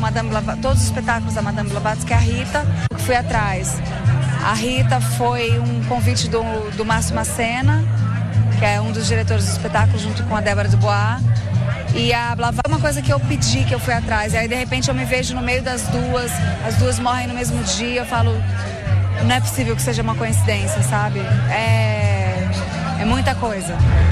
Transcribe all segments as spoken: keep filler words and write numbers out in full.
Madame Blavatsky, todos os espetáculos da Madame Blavatsky, é a Rita, que fui atrás. A Rita foi um convite do, do Márcio Macena, que é um dos diretores do espetáculo, junto com a Débora Dubois. E a Blavatsky é uma coisa que eu pedi, que eu fui atrás. E aí, de repente, eu me vejo no meio das duas, as duas morrem no mesmo dia, eu falo, não é possível que seja uma coincidência, sabe? É, é muita coisa.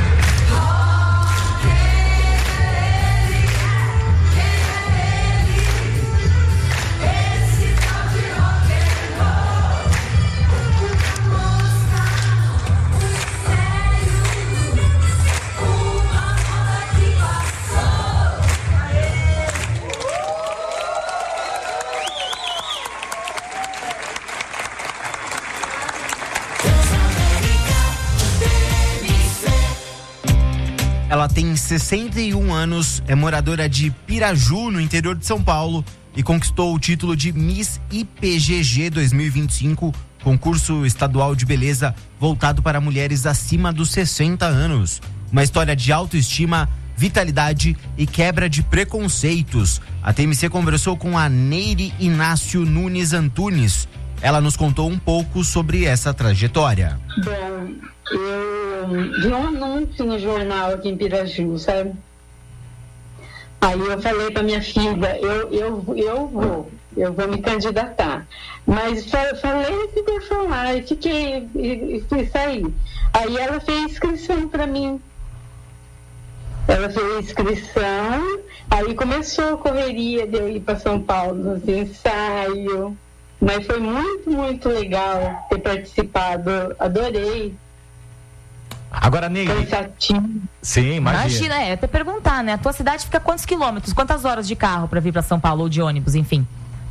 Ela tem sessenta e um anos, é moradora de Piraju, no interior de São Paulo, e conquistou o título de Miss I P G G dois mil e vinte e cinco, concurso estadual de beleza voltado para mulheres acima dos sessenta anos. Uma história de autoestima, vitalidade e quebra de preconceitos. A T M C conversou com a Neire Inácio Nunes Antunes. Ela nos contou um pouco sobre essa trajetória. Bom, eu vi um anúncio no jornal aqui em Piraju, sabe? Aí eu falei para minha filha, eu, eu, eu vou, eu vou me candidatar. Mas falei que ia falar, e fiquei, e, e saí. Aí ela fez inscrição para mim. Ela fez inscrição, aí começou a correria de eu ir para São Paulo, nos ensaios. Mas foi muito, muito legal ter participado, adorei. Agora, Neire. Sim, imagina. Imagina, é, até perguntar, né? A tua cidade fica a quantos quilômetros, quantas horas de carro para vir para São Paulo ou de ônibus, enfim?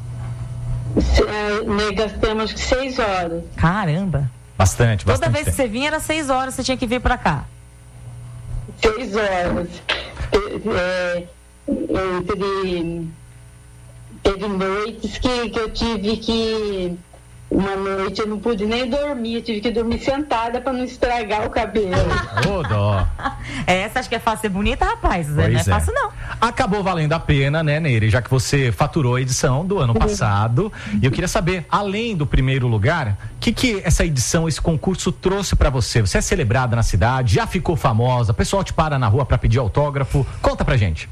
É, gastamos seis horas. Caramba. Bastante, bastante. Toda vez tempo. que você vinha era seis horas, você tinha que vir para cá. Seis horas. É, entre... Teve noites que, que eu tive que... Uma noite eu não pude nem dormir, eu tive que dormir sentada para não estragar o cabelo. Ô, dó. Essa acho que é fácil ser bonita, rapaz. Pois não é, é fácil, não. Acabou valendo a pena, né, Neire? Já que você faturou a edição do ano passado. E eu queria saber, além do primeiro lugar, o que, que essa edição, esse concurso trouxe para você? Você é celebrada na cidade, já ficou famosa, o pessoal te para na rua para pedir autógrafo. Conta pra gente.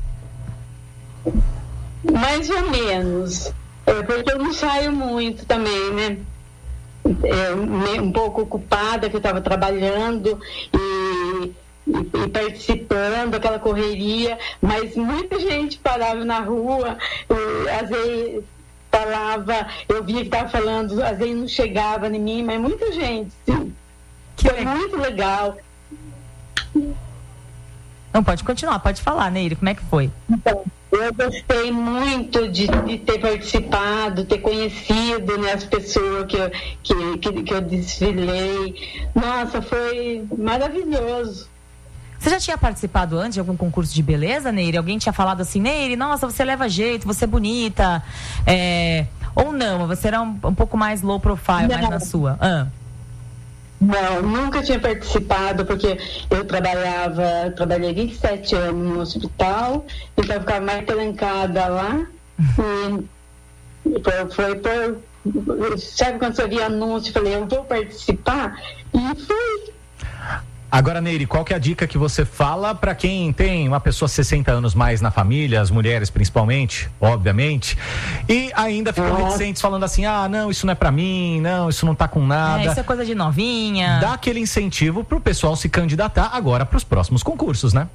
Mais ou menos. É porque eu não saio muito também, né? É, um pouco ocupada, que eu estava trabalhando e, e, e participando, aquela correria, mas muita gente parava na rua, e, às vezes falava, eu via que estava falando, às vezes não chegava em mim, mas muita gente, sim. Que foi muito legal. Não, pode continuar, pode falar, Neire, como é que foi? Então, eu gostei muito de, de ter participado, ter conhecido, né, as pessoas que eu, que, que, que eu desfilei. Nossa, foi maravilhoso. Você já tinha participado antes de algum concurso de beleza, Neire? Alguém tinha falado assim, Neire, nossa, você leva jeito, você é bonita. É... Ou não, você era um, um pouco mais low profile, não. mais na sua? Ah. Não, nunca tinha participado, porque eu trabalhava, trabalhei vinte e sete anos no hospital, então eu ficava mais trancada lá. E foi, foi por. Sabe quando você via anúncio, eu falei, eu vou participar? E fui. Agora, Neire, qual que é a dica que você fala para quem tem uma pessoa sessenta anos mais na família, as mulheres principalmente, obviamente, e ainda ficam reticentes falando assim, ah, não, isso não é para mim, não, isso não tá com nada. É, isso é coisa de novinha. Dá aquele incentivo pro pessoal se candidatar agora pros próximos concursos, né?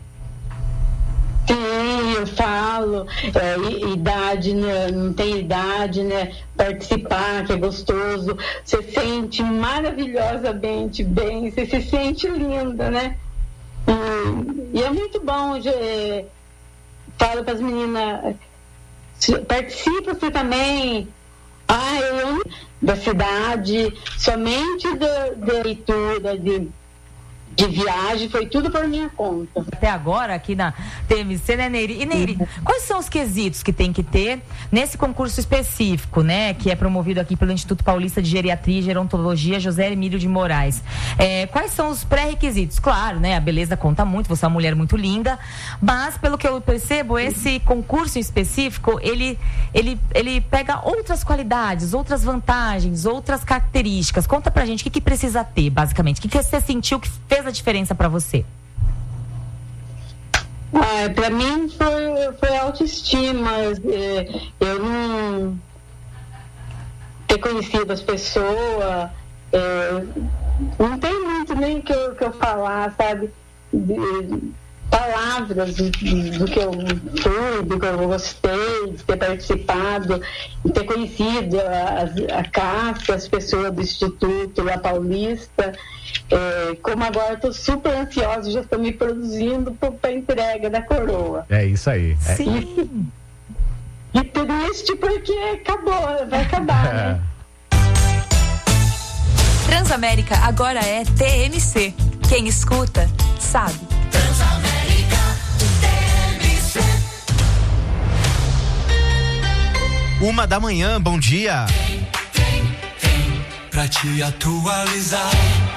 Sim, eu falo, é, idade, né, não tem idade, né? Participar, que é gostoso, você sente maravilhosamente bem, você se sente linda, né? E, e é muito bom, é, falo para as meninas, participa você também, ah, eu da cidade, somente da leitura, de de viagem, foi tudo por minha conta. Até agora, aqui na T M C, né, Nery? E, Nery, uhum. quais são os quesitos que tem que ter nesse concurso específico, né? Que é promovido aqui pelo Instituto Paulista de Geriatria e Gerontologia, José Emílio de Moraes. É, quais são os pré-requisitos? Claro, né? A beleza conta muito, você é uma mulher muito linda, mas, pelo que eu percebo, esse concurso em específico, ele, ele, ele pega outras qualidades, outras vantagens, outras características. Conta pra gente o que, que precisa ter, basicamente. O que, que você sentiu que fez a diferença para você? Ah, para mim foi, foi autoestima. Eu não ter conhecido as pessoas, é, não tem muito nem que eu, que eu falar, sabe? De, palavras do, do que eu fui, do que eu gostei de ter participado, de ter conhecido a, a Cássia, as pessoas do Instituto lá Paulista. É, como agora estou super ansiosa, já estou me produzindo para a entrega da coroa. É isso aí. É. Sim. E, e triste porque acabou, vai acabar, né? Transamérica agora é T M C. Quem escuta, sabe. Transamérica T M C. Uma da manhã, bom dia. Tem, tem, tem, pra te atualizar.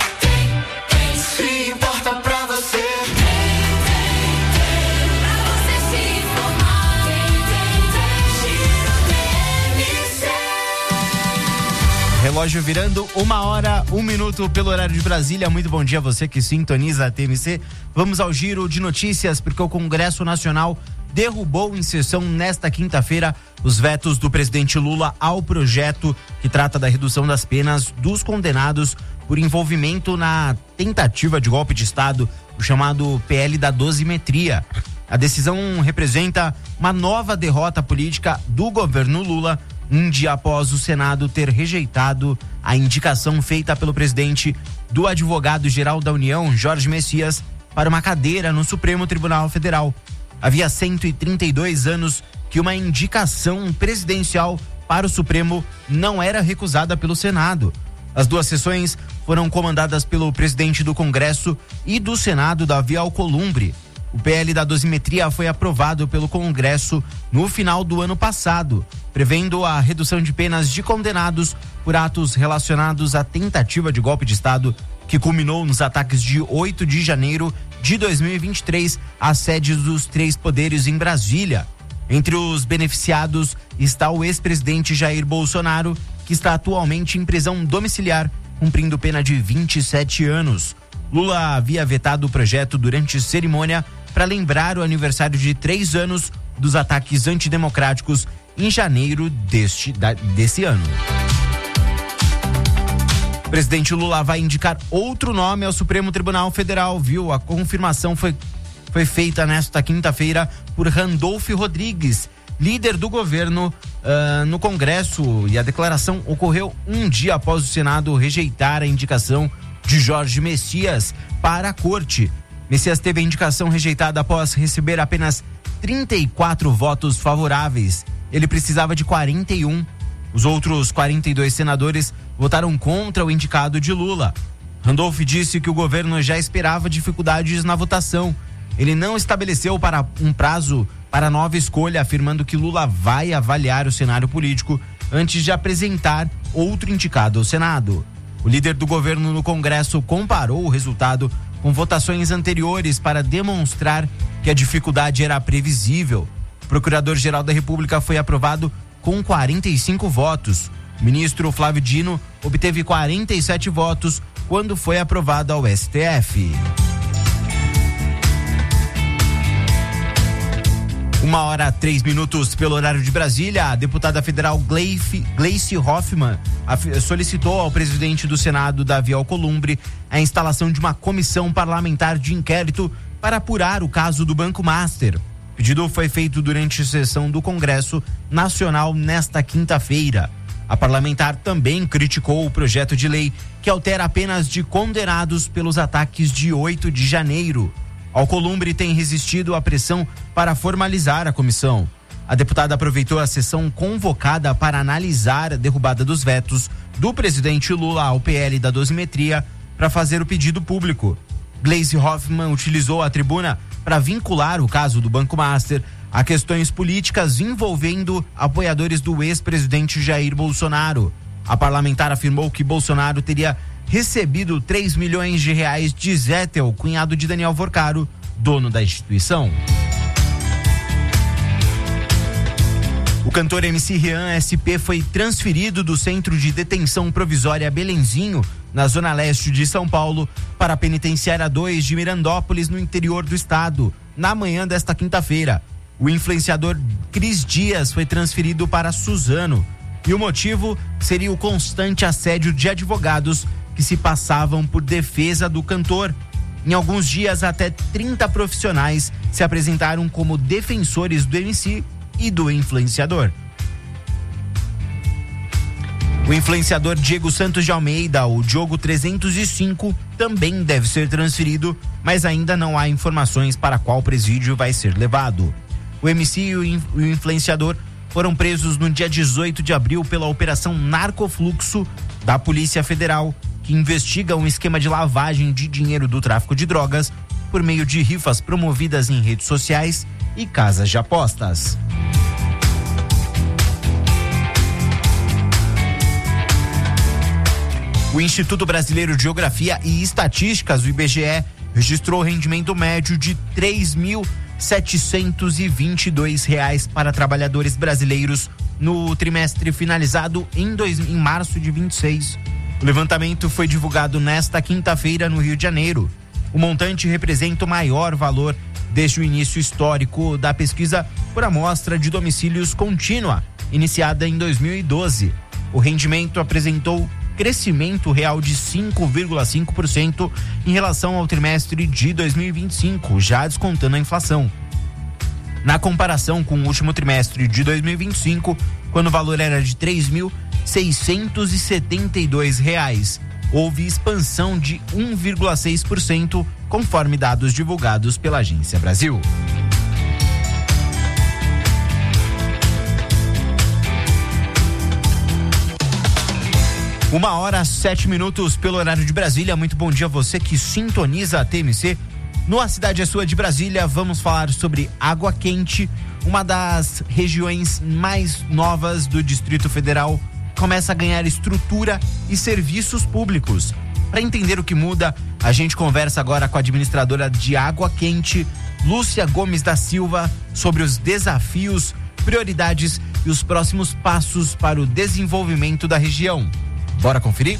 Se importa pra você. Tem, tem, tem, pra você se informar. Tem, tem, tem, Giro T M C. Relógio virando uma hora, um minuto pelo horário de Brasília. Muito bom dia a você que sintoniza a T M C. Vamos ao giro de notícias, porque o Congresso Nacional derrubou em sessão nesta quinta-feira os vetos do presidente Lula ao projeto que trata da redução das penas dos condenados por envolvimento na tentativa de golpe de Estado, o chamado P L da dosimetria. A decisão representa uma nova derrota política do governo Lula, um dia após o Senado ter rejeitado a indicação feita pelo presidente do advogado-geral da União, Jorge Messias, para uma cadeira no Supremo Tribunal Federal. Havia cento e trinta e dois anos que uma indicação presidencial para o Supremo não era recusada pelo Senado. As duas sessões foram comandadas pelo presidente do Congresso e do Senado, Davi Alcolumbre. O P L da dosimetria foi aprovado pelo Congresso no final do ano passado, prevendo a redução de penas de condenados por atos relacionados à tentativa de golpe de Estado que culminou nos ataques de oito de janeiro de dois mil e vinte e três às sedes dos três poderes em Brasília. Entre os beneficiados está o ex-presidente Jair Bolsonaro, que está atualmente em prisão domiciliar, cumprindo pena de vinte e sete anos. Lula havia vetado o projeto durante cerimônia para lembrar o aniversário de três anos dos ataques antidemocráticos em janeiro deste, da, desse ano. O presidente Lula vai indicar outro nome ao Supremo Tribunal Federal, viu? A confirmação foi, foi feita nesta quinta-feira por Randolfo Rodrigues, líder do governo uh, no Congresso, e a declaração ocorreu um dia após o Senado rejeitar a indicação de Jorge Messias para a corte. Messias teve a indicação rejeitada após receber apenas trinta e quatro votos favoráveis. Ele precisava de quarenta e um. Os outros quarenta e dois senadores votaram contra o indicado de Lula. Randolph disse que o governo já esperava dificuldades na votação. Ele não estabeleceu para um prazo para nova escolha, afirmando que Lula vai avaliar o cenário político antes de apresentar outro indicado ao Senado. O líder do governo no Congresso comparou o resultado com votações anteriores para demonstrar que a dificuldade era previsível. O Procurador-Geral da República foi aprovado com quarenta e cinco votos. O ministro Flávio Dino obteve quarenta e sete votos quando foi aprovado ao S T F. Uma hora, três minutos pelo horário de Brasília. A deputada federal Gleice Hoffmann solicitou ao presidente do Senado, Davi Alcolumbre, a instalação de uma comissão parlamentar de inquérito para apurar o caso do Banco Master. O pedido foi feito durante a sessão do Congresso Nacional nesta quinta-feira. A parlamentar também criticou o projeto de lei que altera apenas de condenados pelos ataques de oito de janeiro. Alcolumbre tem resistido à pressão para formalizar a comissão. A deputada aproveitou a sessão convocada para analisar a derrubada dos vetos do presidente Lula ao P L da dosimetria para fazer o pedido público. Gleisi Hoffmann utilizou a tribuna para vincular o caso do Banco Master a questões políticas envolvendo apoiadores do ex-presidente Jair Bolsonaro. A parlamentar afirmou que Bolsonaro teria recebido três milhões de reais de Zettel, cunhado de Daniel Vorcaro, dono da instituição. O cantor M C Rian S P foi transferido do Centro de Detenção Provisória Belenzinho, na zona leste de São Paulo, para a Penitenciária dois de Mirandópolis, no interior do estado, na manhã desta quinta-feira. O influenciador Cris Dias foi transferido para Suzano, e o motivo seria o constante assédio de advogados que se passavam por defesa do cantor. Em alguns dias, até trinta profissionais se apresentaram como defensores do M C e do influenciador. O influenciador Diego Santos de Almeida, o Diogo trezentos e cinco, também deve ser transferido, mas ainda não há informações para qual presídio vai ser levado. O M C e o influenciador foram presos no dia dezoito de abril pela Operação Narcofluxo da Polícia Federal, que investiga um esquema de lavagem de dinheiro do tráfico de drogas por meio de rifas promovidas em redes sociais e casas de apostas. O Instituto Brasileiro de Geografia e Estatísticas, o I B G E, registrou rendimento médio de três mil setecentos e vinte e dois reais para trabalhadores brasileiros no trimestre finalizado em, dois, em março de vinte e seis. O levantamento foi divulgado nesta quinta-feira no Rio de Janeiro. O montante representa o maior valor desde o início histórico da pesquisa por amostra de domicílios contínua, iniciada em dois mil e doze. O rendimento apresentou crescimento real de cinco vírgula cinco por cento em relação ao trimestre de dois mil e vinte e cinco, já descontando a inflação. Na comparação com o último trimestre de dois mil e vinte e cinco, quando o valor era de três mil seiscentos e setenta e dois reais, houve expansão de um vírgula seis por cento, conforme dados divulgados pela Agência Brasil. Uma hora, sete minutos pelo horário de Brasília. Muito bom dia a você que sintoniza a T M C. No A Cidade é Sua de Brasília, vamos falar sobre água quente, uma das regiões mais novas do Distrito Federal. Começa a ganhar estrutura e serviços públicos. Para entender o que muda, a gente conversa agora com a administradora de Água Quente, Lúcia Gomes da Silva, sobre os desafios, prioridades e os próximos passos para o desenvolvimento da região. Bora conferir?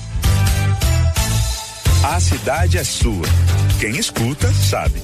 A cidade é sua. Quem escuta, sabe.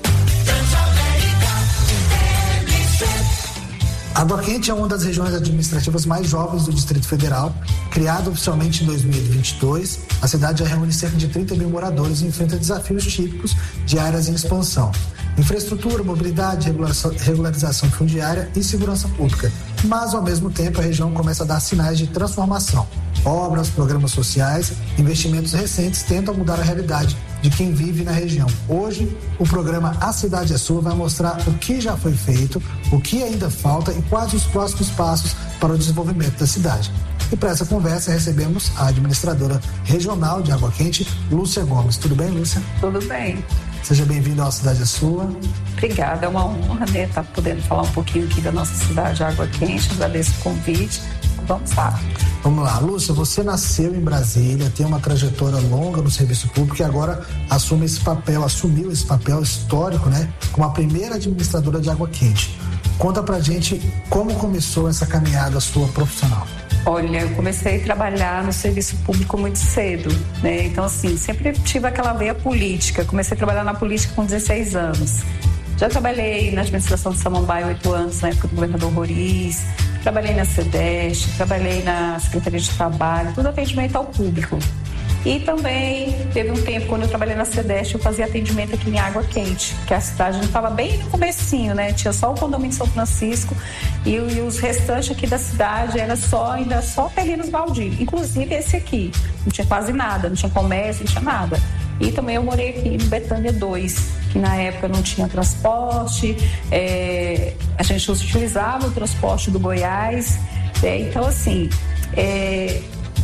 Água Quente é uma das regiões administrativas mais jovens do Distrito Federal. Criada oficialmente em dois mil e vinte e dois, a cidade já reúne cerca de trinta mil moradores e enfrenta desafios típicos de áreas em expansão: infraestrutura, mobilidade, regularização, regularização fundiária e segurança pública. Mas, ao mesmo tempo, a região começa a dar sinais de transformação. Obras, programas sociais, investimentos recentes tentam mudar a realidade de quem vive na região. Hoje, o programa A Cidade é Sua vai mostrar o que já foi feito, o que ainda falta e quais os próximos passos para o desenvolvimento da cidade. E para essa conversa recebemos a administradora regional de Água Quente, Lúcia Gomes. Tudo bem, Lúcia? Tudo bem. Seja bem-vindo à Cidade é Sua. Obrigada, é uma honra, né, estar podendo falar um pouquinho aqui da nossa cidade, Água Quente. Agradeço o convite. Vamos lá. Vamos lá, Lúcia, você nasceu em Brasília, tem uma trajetória longa no serviço público e agora assume esse papel, assumiu esse papel histórico, né, como a primeira administradora de Água Quente. Conta pra gente como começou essa caminhada sua profissional. Olha, eu comecei a trabalhar no serviço público muito cedo, né? Então, assim, sempre tive aquela veia política. Comecei a trabalhar na política com dezesseis anos. Já trabalhei na administração de Samambaia oito anos, na época do governador Roriz. Trabalhei na SEDEST, trabalhei na Secretaria de Trabalho, tudo atendimento ao público. E também teve um tempo, quando eu trabalhei na SEDEST, eu fazia atendimento aqui em Água Quente, que a cidade estava bem no comecinho, né? Tinha só o condomínio São Francisco e, e os restantes aqui da cidade era só, ainda só terrenos baldios. Inclusive esse aqui, não tinha quase nada, não tinha comércio, não tinha nada. E também eu morei aqui no Betânia dois, que na época não tinha transporte, é, a gente utilizava o transporte do Goiás, é, então assim... É,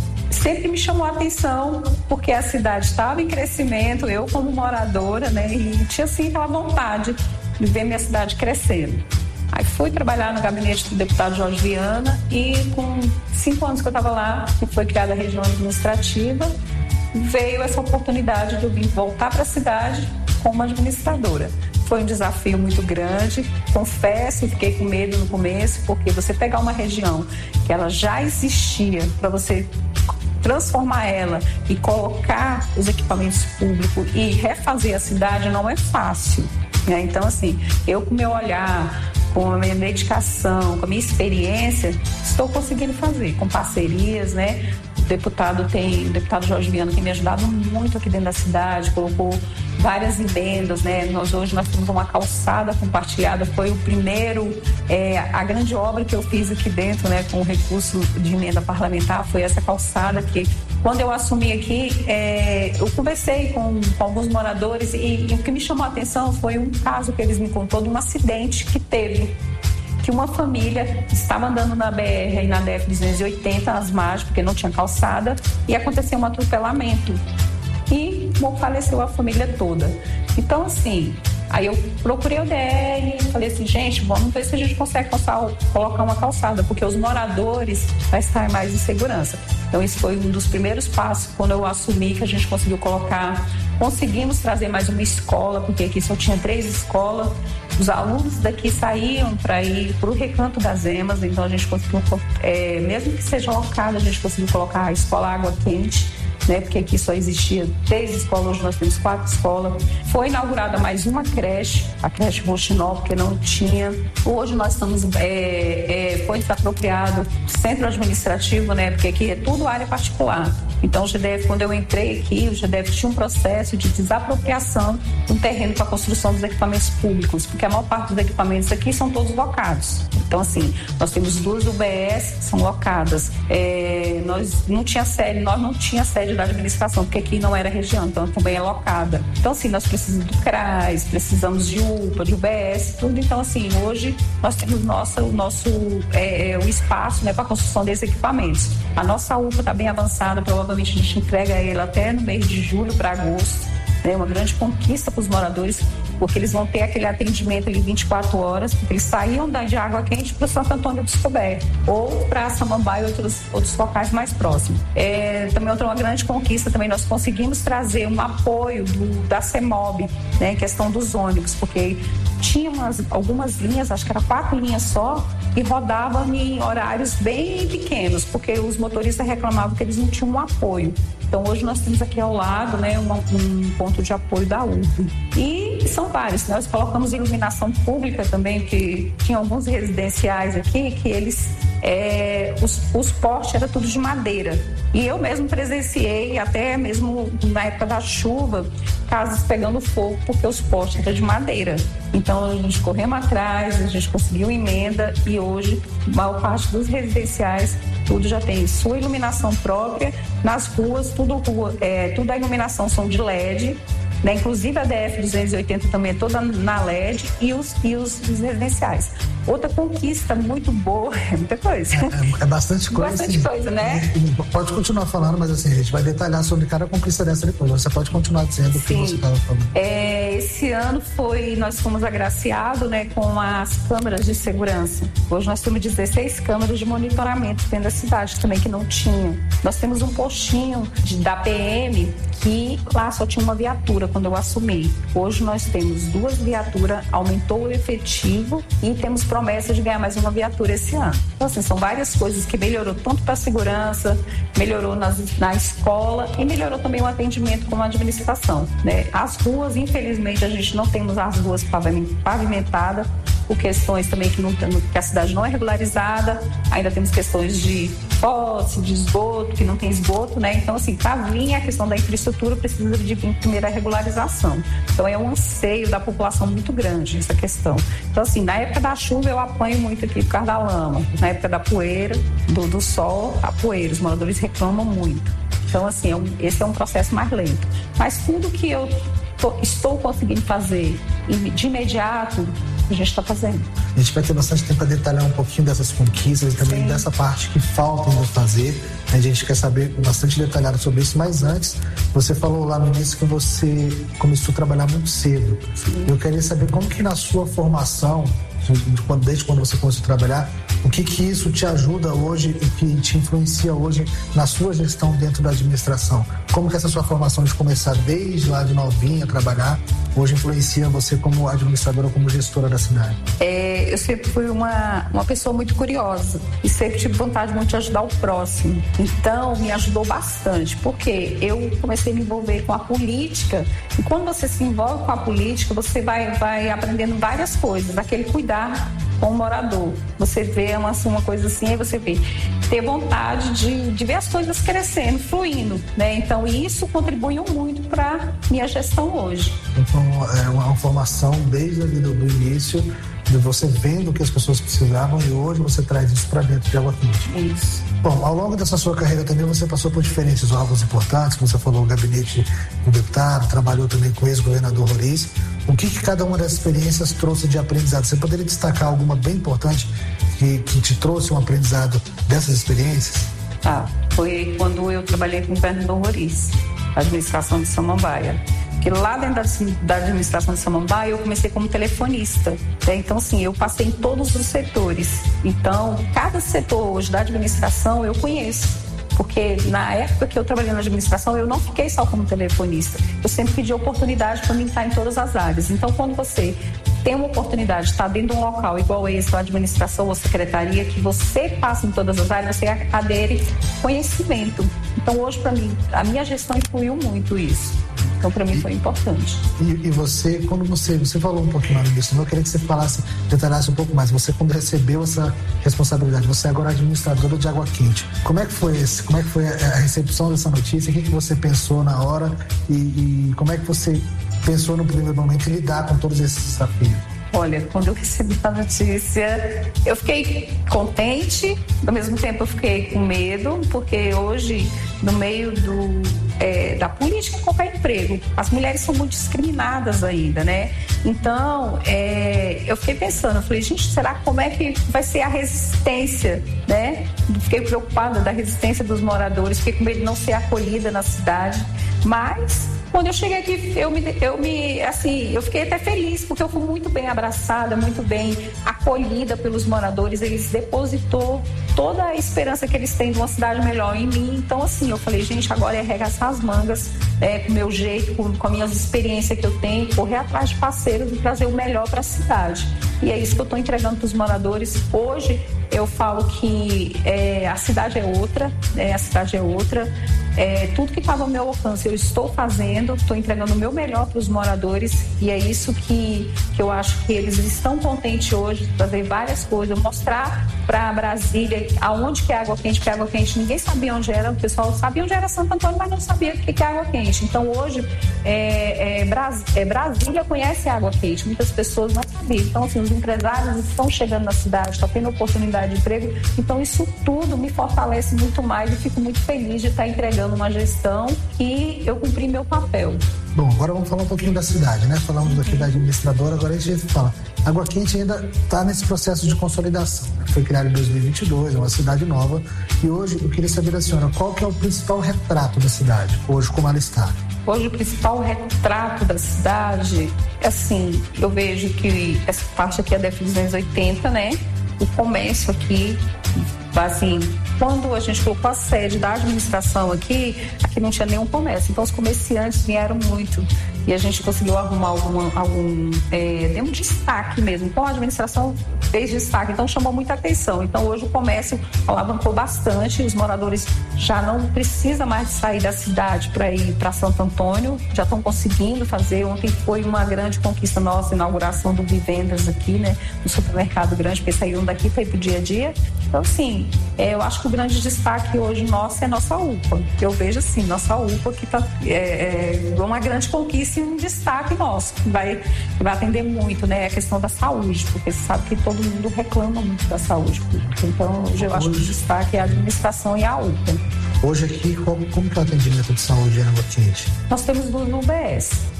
sempre me chamou a atenção, porque a cidade estava em crescimento, eu como moradora, né, e tinha assim aquela vontade de ver minha cidade crescendo. Aí fui trabalhar no gabinete do deputado Jorge Viana e com cinco anos que eu estava lá, que foi criada a região administrativa, veio essa oportunidade de eu vir voltar para a cidade como administradora. Foi um desafio muito grande, confesso, fiquei com medo no começo, porque você pegar uma região que ela já existia, para você transformar ela e colocar os equipamentos públicos e refazer a cidade não é fácil, né? Então, assim, eu com o meu olhar, com a minha dedicação, com a minha experiência, estou conseguindo fazer, com parcerias, né? O deputado tem, o deputado Jorge Viana tem me ajudado muito aqui dentro da cidade, colocou várias emendas, né? Nós hoje nós temos uma calçada compartilhada, foi o primeiro, é, a grande obra que eu fiz aqui dentro, né? Com o recurso de emenda parlamentar, foi essa calçada que, quando eu assumi aqui, é, eu conversei com, com alguns moradores e, e o que me chamou a atenção foi um caso que eles me contou de um acidente que teve, que uma família estava andando na B R e na D F duzentos e oitenta, nas margens, porque não tinha calçada, e aconteceu um atropelamento. E faleceu a família toda. Então, assim, aí eu procurei o D R e falei assim, gente, vamos ver se a gente consegue calçar, colocar uma calçada, porque os moradores vão estar mais em segurança. Então, esse foi um dos primeiros passos, quando eu assumi, que a gente conseguiu colocar, conseguimos trazer mais uma escola, porque aqui só tinha três escolas, os alunos daqui saíam para ir para o Recanto das Emas, então a gente conseguiu, é, mesmo que seja locada, a gente conseguiu colocar a escola Água Quente, né, porque aqui só existia três escolas, hoje nós temos quatro escolas. Foi inaugurada mais uma creche, a creche Rochinol, porque não tinha. Hoje nós estamos, é, é, foi desapropriado centro administrativo, né, porque aqui é tudo área particular. Então o G D F, quando eu entrei aqui, o G D F tinha um processo de desapropriação do terreno para a construção dos equipamentos públicos, porque a maior parte dos equipamentos aqui são todos locados. Então, assim, nós temos duas U B S que são locadas. É, nós não tinha sede, nós não tinha sede da administração, porque aqui não era região, então também é locada. Então, assim, nós precisamos do C R A S, precisamos de U P A, de U B S, tudo. Então, assim, hoje nós temos nossa, o nosso é, o espaço, né, para a construção desses equipamentos. A nossa U P A está bem avançada, provavelmente a gente entrega ele até no mês de julho para agosto. É uma grande conquista para os moradores, porque eles vão ter aquele atendimento ali vinte e quatro horas, porque eles saíam da de Água Quente para o Santo Antônio dos Cobertos, ou para Samambaia e outros, outros locais mais próximos. É, também outra uma grande conquista, também nós conseguimos trazer um apoio do, da CEMOB, né, em questão dos ônibus, porque tinha umas, algumas linhas, acho que era quatro linhas só, e rodavam em horários bem pequenos, porque os motoristas reclamavam que eles não tinham um apoio. Então, hoje nós temos aqui ao lado, né, um, um ponto de apoio da U B. E são vários. Nós colocamos iluminação pública também, que tinha alguns residenciais aqui, que eles, é, os, os postes eram tudo de madeira. E eu mesmo presenciei, até mesmo na época da chuva, casas pegando fogo, porque os postes eram de madeira. Então, a gente corremos atrás, a gente conseguiu emenda e hoje, a maior parte dos residenciais, tudo já tem sua iluminação própria. Nas ruas, tudo, rua, é, tudo a iluminação são de L E D, né? Inclusive a D F duzentos e oitenta também é toda na L E D e os, e os, os residenciais. Outra conquista muito boa, é muita coisa. É, é bastante coisa. Bastante assim, coisa, né? Pode continuar falando, mas assim, a gente vai detalhar sobre cada conquista dessa depois. Você pode continuar dizendo o que você estava falando. É, esse ano foi, nós fomos agraciados, né, com as câmeras de segurança. Hoje nós temos dezesseis câmeras de monitoramento dentro da cidade também, que não tinha. Nós temos um postinho de, da P M que lá só tinha uma viatura quando eu assumi. Hoje nós temos duas viaturas, aumentou o efetivo e temos promessa de ganhar mais uma viatura esse ano. Então, assim, são várias coisas que melhorou tanto para a segurança, melhorou nas, na escola e melhorou também o atendimento com a administração, né? As ruas, infelizmente, a gente não temos as ruas pavimentadas, por questões também que, não, que a cidade não é regularizada, ainda temos questões de posse, de esgoto, que não tem esgoto, né? Então, assim, para vir a questão da infraestrutura, precisa de vir primeiro a regularização. Então, é um anseio da população muito grande essa questão. Então, assim, na época da chuva, eu apanho muito aqui por causa da lama. Na época da poeira, do, do sol, a poeira. Os moradores reclamam muito. Então, assim, é um, esse é um processo mais lento. Mas tudo que eu tô, estou conseguindo fazer de imediato, a gente está fazendo. A gente vai ter bastante tempo para detalhar um pouquinho dessas conquistas e também Sim. dessa parte que falta ainda fazer. A gente quer saber bastante detalhado sobre isso, mas antes, você falou lá no início que você começou a trabalhar muito cedo. Sim. Eu queria saber como que na sua formação, desde quando você começou a trabalhar, o que que isso te ajuda hoje e que te influencia hoje na sua gestão dentro da administração? Como que essa sua formação de começar desde lá de novinha a trabalhar, hoje influencia você como administradora, como gestora da cidade? É, eu sempre fui uma, uma pessoa muito curiosa e sempre tive vontade muito de ajudar o próximo. Então, me ajudou bastante, porque eu comecei a me envolver com a política e quando você se envolve com a política, você vai, vai aprendendo várias coisas, aquele cuidar com o morador. Você vê uma, uma coisa assim, aí você vê ter vontade de, de ver as coisas crescendo, fluindo, né? Então, isso contribuiu muito para minha gestão hoje. Então, é uma formação desde ali do, do início, de você vendo o que as pessoas precisavam e hoje você traz isso para dentro de Água Quente. Isso. Bom, ao longo dessa sua carreira também você passou por diferentes órgãos importantes, como você falou, o gabinete do deputado, trabalhou também com o ex-governador Roriz. O que, que cada uma dessas experiências trouxe de aprendizado? Você poderia destacar alguma bem importante que, que te trouxe um aprendizado dessas experiências? Ah, foi quando eu trabalhei com o governador Roriz, a administração de Samambaia. Porque lá dentro da, da administração de Samambaia eu comecei como telefonista, né? Então, assim, eu passei em todos os setores. Então, cada setor hoje da administração eu conheço. Porque na época que eu trabalhei na administração, eu não fiquei só como telefonista. Eu sempre pedi oportunidade para mim estar em todas as áreas. Então, quando você tem uma oportunidade de estar dentro de um local igual esse, a administração ou secretaria, que você passa em todas as áreas, você adere conhecimento. Então, hoje, para mim, a minha gestão influiu muito isso. Então, para mim, foi importante. E, e você, quando você, você falou um pouquinho lá no início, eu queria que você falasse, detalhasse um pouco mais. Você, quando recebeu essa responsabilidade, você é agora administradora de Água Quente. Como é que foi esse? Como é que foi a recepção dessa notícia? O que, que você pensou na hora? E, e como é que você pensou no primeiro momento em lidar com todos esses desafios? Olha, quando eu recebi a notícia, eu fiquei contente, ao mesmo tempo eu fiquei com medo, porque hoje, no meio do, é, da política, qualquer emprego, as mulheres são muito discriminadas ainda, né? Então, é, eu fiquei pensando, eu falei, gente, será como é que vai ser a resistência, né? Fiquei preocupada da resistência dos moradores, fiquei com medo de não ser acolhida na cidade, mas quando eu cheguei aqui, eu me, eu me, assim, eu fiquei até feliz, porque eu fui muito bem abraçada, muito bem acolhida pelos moradores. Eles depositou toda a esperança que eles têm de uma cidade melhor em mim. Então, assim, eu falei, gente, agora é arregaçar as mangas, é, com o meu jeito, com, com as minhas experiências que eu tenho, correr atrás de parceiros e trazer o melhor para a cidade. E é isso que eu estou entregando para os moradores. Hoje, eu falo que é, a cidade é outra, é, a cidade é outra. É, tudo que estava ao meu alcance eu estou fazendo, estou entregando o meu melhor para os moradores e é isso que, que eu acho que eles estão contentes hoje, fazer várias coisas, mostrar para Brasília aonde que é Água Quente, porque Água Quente ninguém sabia onde era, o pessoal sabia onde era Santo Antônio, mas não sabia o que, que é Água Quente. Então hoje é, é, Bras, é, Brasília conhece a Água Quente, muitas pessoas não sabiam. Então assim, os empresários estão chegando na cidade, estão tendo oportunidade de emprego, então isso tudo me fortalece muito mais e fico muito feliz de estar entregando uma gestão e eu cumpri meu papel. Bom, agora vamos falar um pouquinho da cidade, né? Falamos aqui da administradora, agora a gente fala. Água Quente ainda está nesse processo de consolidação. Foi criada em dois mil e vinte e dois, é uma cidade nova. E hoje eu queria saber da senhora, qual que é o principal retrato da cidade, hoje como ela está? Hoje o principal retrato da cidade, assim, eu vejo que essa parte aqui é da F duzentos e oitenta, né? O comércio aqui, assim, quando a gente colocou a sede da administração aqui, aqui não tinha nenhum comércio. Então, os comerciantes vieram muito e a gente conseguiu arrumar alguma, algum... É, deu um destaque mesmo. Então, a administração fez destaque. Então, chamou muita atenção. Então, hoje o comércio alavancou bastante. Os moradores já não precisam mais sair da cidade para ir para Santo Antônio. Já estão conseguindo fazer. Ontem foi uma grande conquista nossa, a inauguração do Vivendas aqui, né? No supermercado grande, porque saíram daqui para ir para o dia a dia. Então, assim, é, eu acho que o grande destaque hoje nosso é nossa U P A. Eu vejo assim, nossa U P A que está é, é uma grande conquista e um destaque nosso, que vai, que vai atender muito, né? A questão da saúde, porque você sabe que todo mundo reclama muito da saúde pública. Então, hoje eu acho que o destaque é a administração e a U P A. Hoje aqui, como, como que é o atendimento de saúde em Água Quente? Nós temos duas U B S.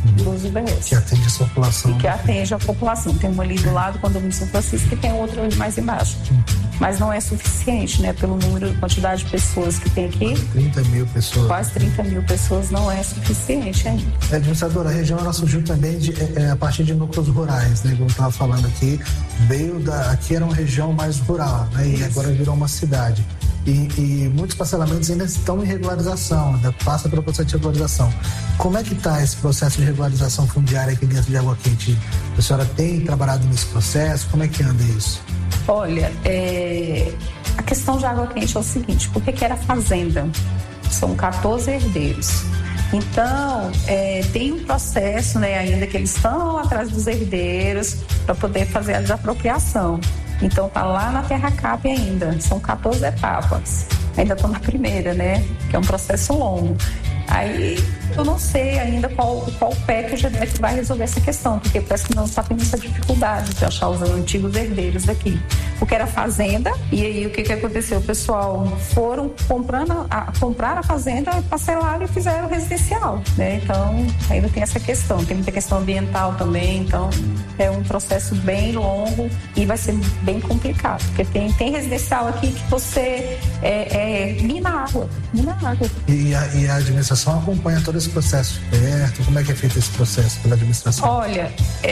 dos U B S. Que atende a população. E que atende a população. Tem uma ali do lado, quando eu São Francisco, e tem outra ali mais embaixo. Mas não é suficiente, né? Pelo número, quantidade de pessoas que tem aqui. trinta mil pessoas. Quase trinta mil pessoas não é suficiente ainda. É, administradora, a região ela surgiu também de, é, a partir de núcleos rurais, né? Como eu estava falando aqui, veio da. Aqui era uma região mais rural, né? E agora virou uma cidade. E, e muitos parcelamentos ainda estão em regularização, ainda passa pelo processo de regularização. Como é que está esse processo de regularização fundiária aqui dentro de Água Quente? A senhora tem trabalhado nesse processo? Como é que anda isso? Olha, é... a questão de Água Quente é o seguinte, por que que era fazenda? São quatorze herdeiros. Então, é, tem um processo, né, ainda que eles estão atrás dos herdeiros para poder fazer a desapropriação. Então, tá lá na Terra Cap ainda. São quatorze etapas. Ainda estou na primeira, né? Que é um processo longo. Aí, eu não sei ainda qual, qual pé que o G D F vai resolver essa questão, porque parece que não está tendo essa dificuldade de achar os antigos herdeiros daqui. Porque era fazenda, e aí o que, que aconteceu? O pessoal foram comprando a, comprar a fazenda, parcelaram e fizeram residencial, né? Então, ainda tem essa questão. Tem muita questão ambiental também, então é um processo bem longo e vai ser bem complicado, porque tem, tem residencial aqui que você é, é, mina água, mina água. E a, e a administração acompanha todo esse processo perto? Como é que é feito esse processo pela administração? Olha,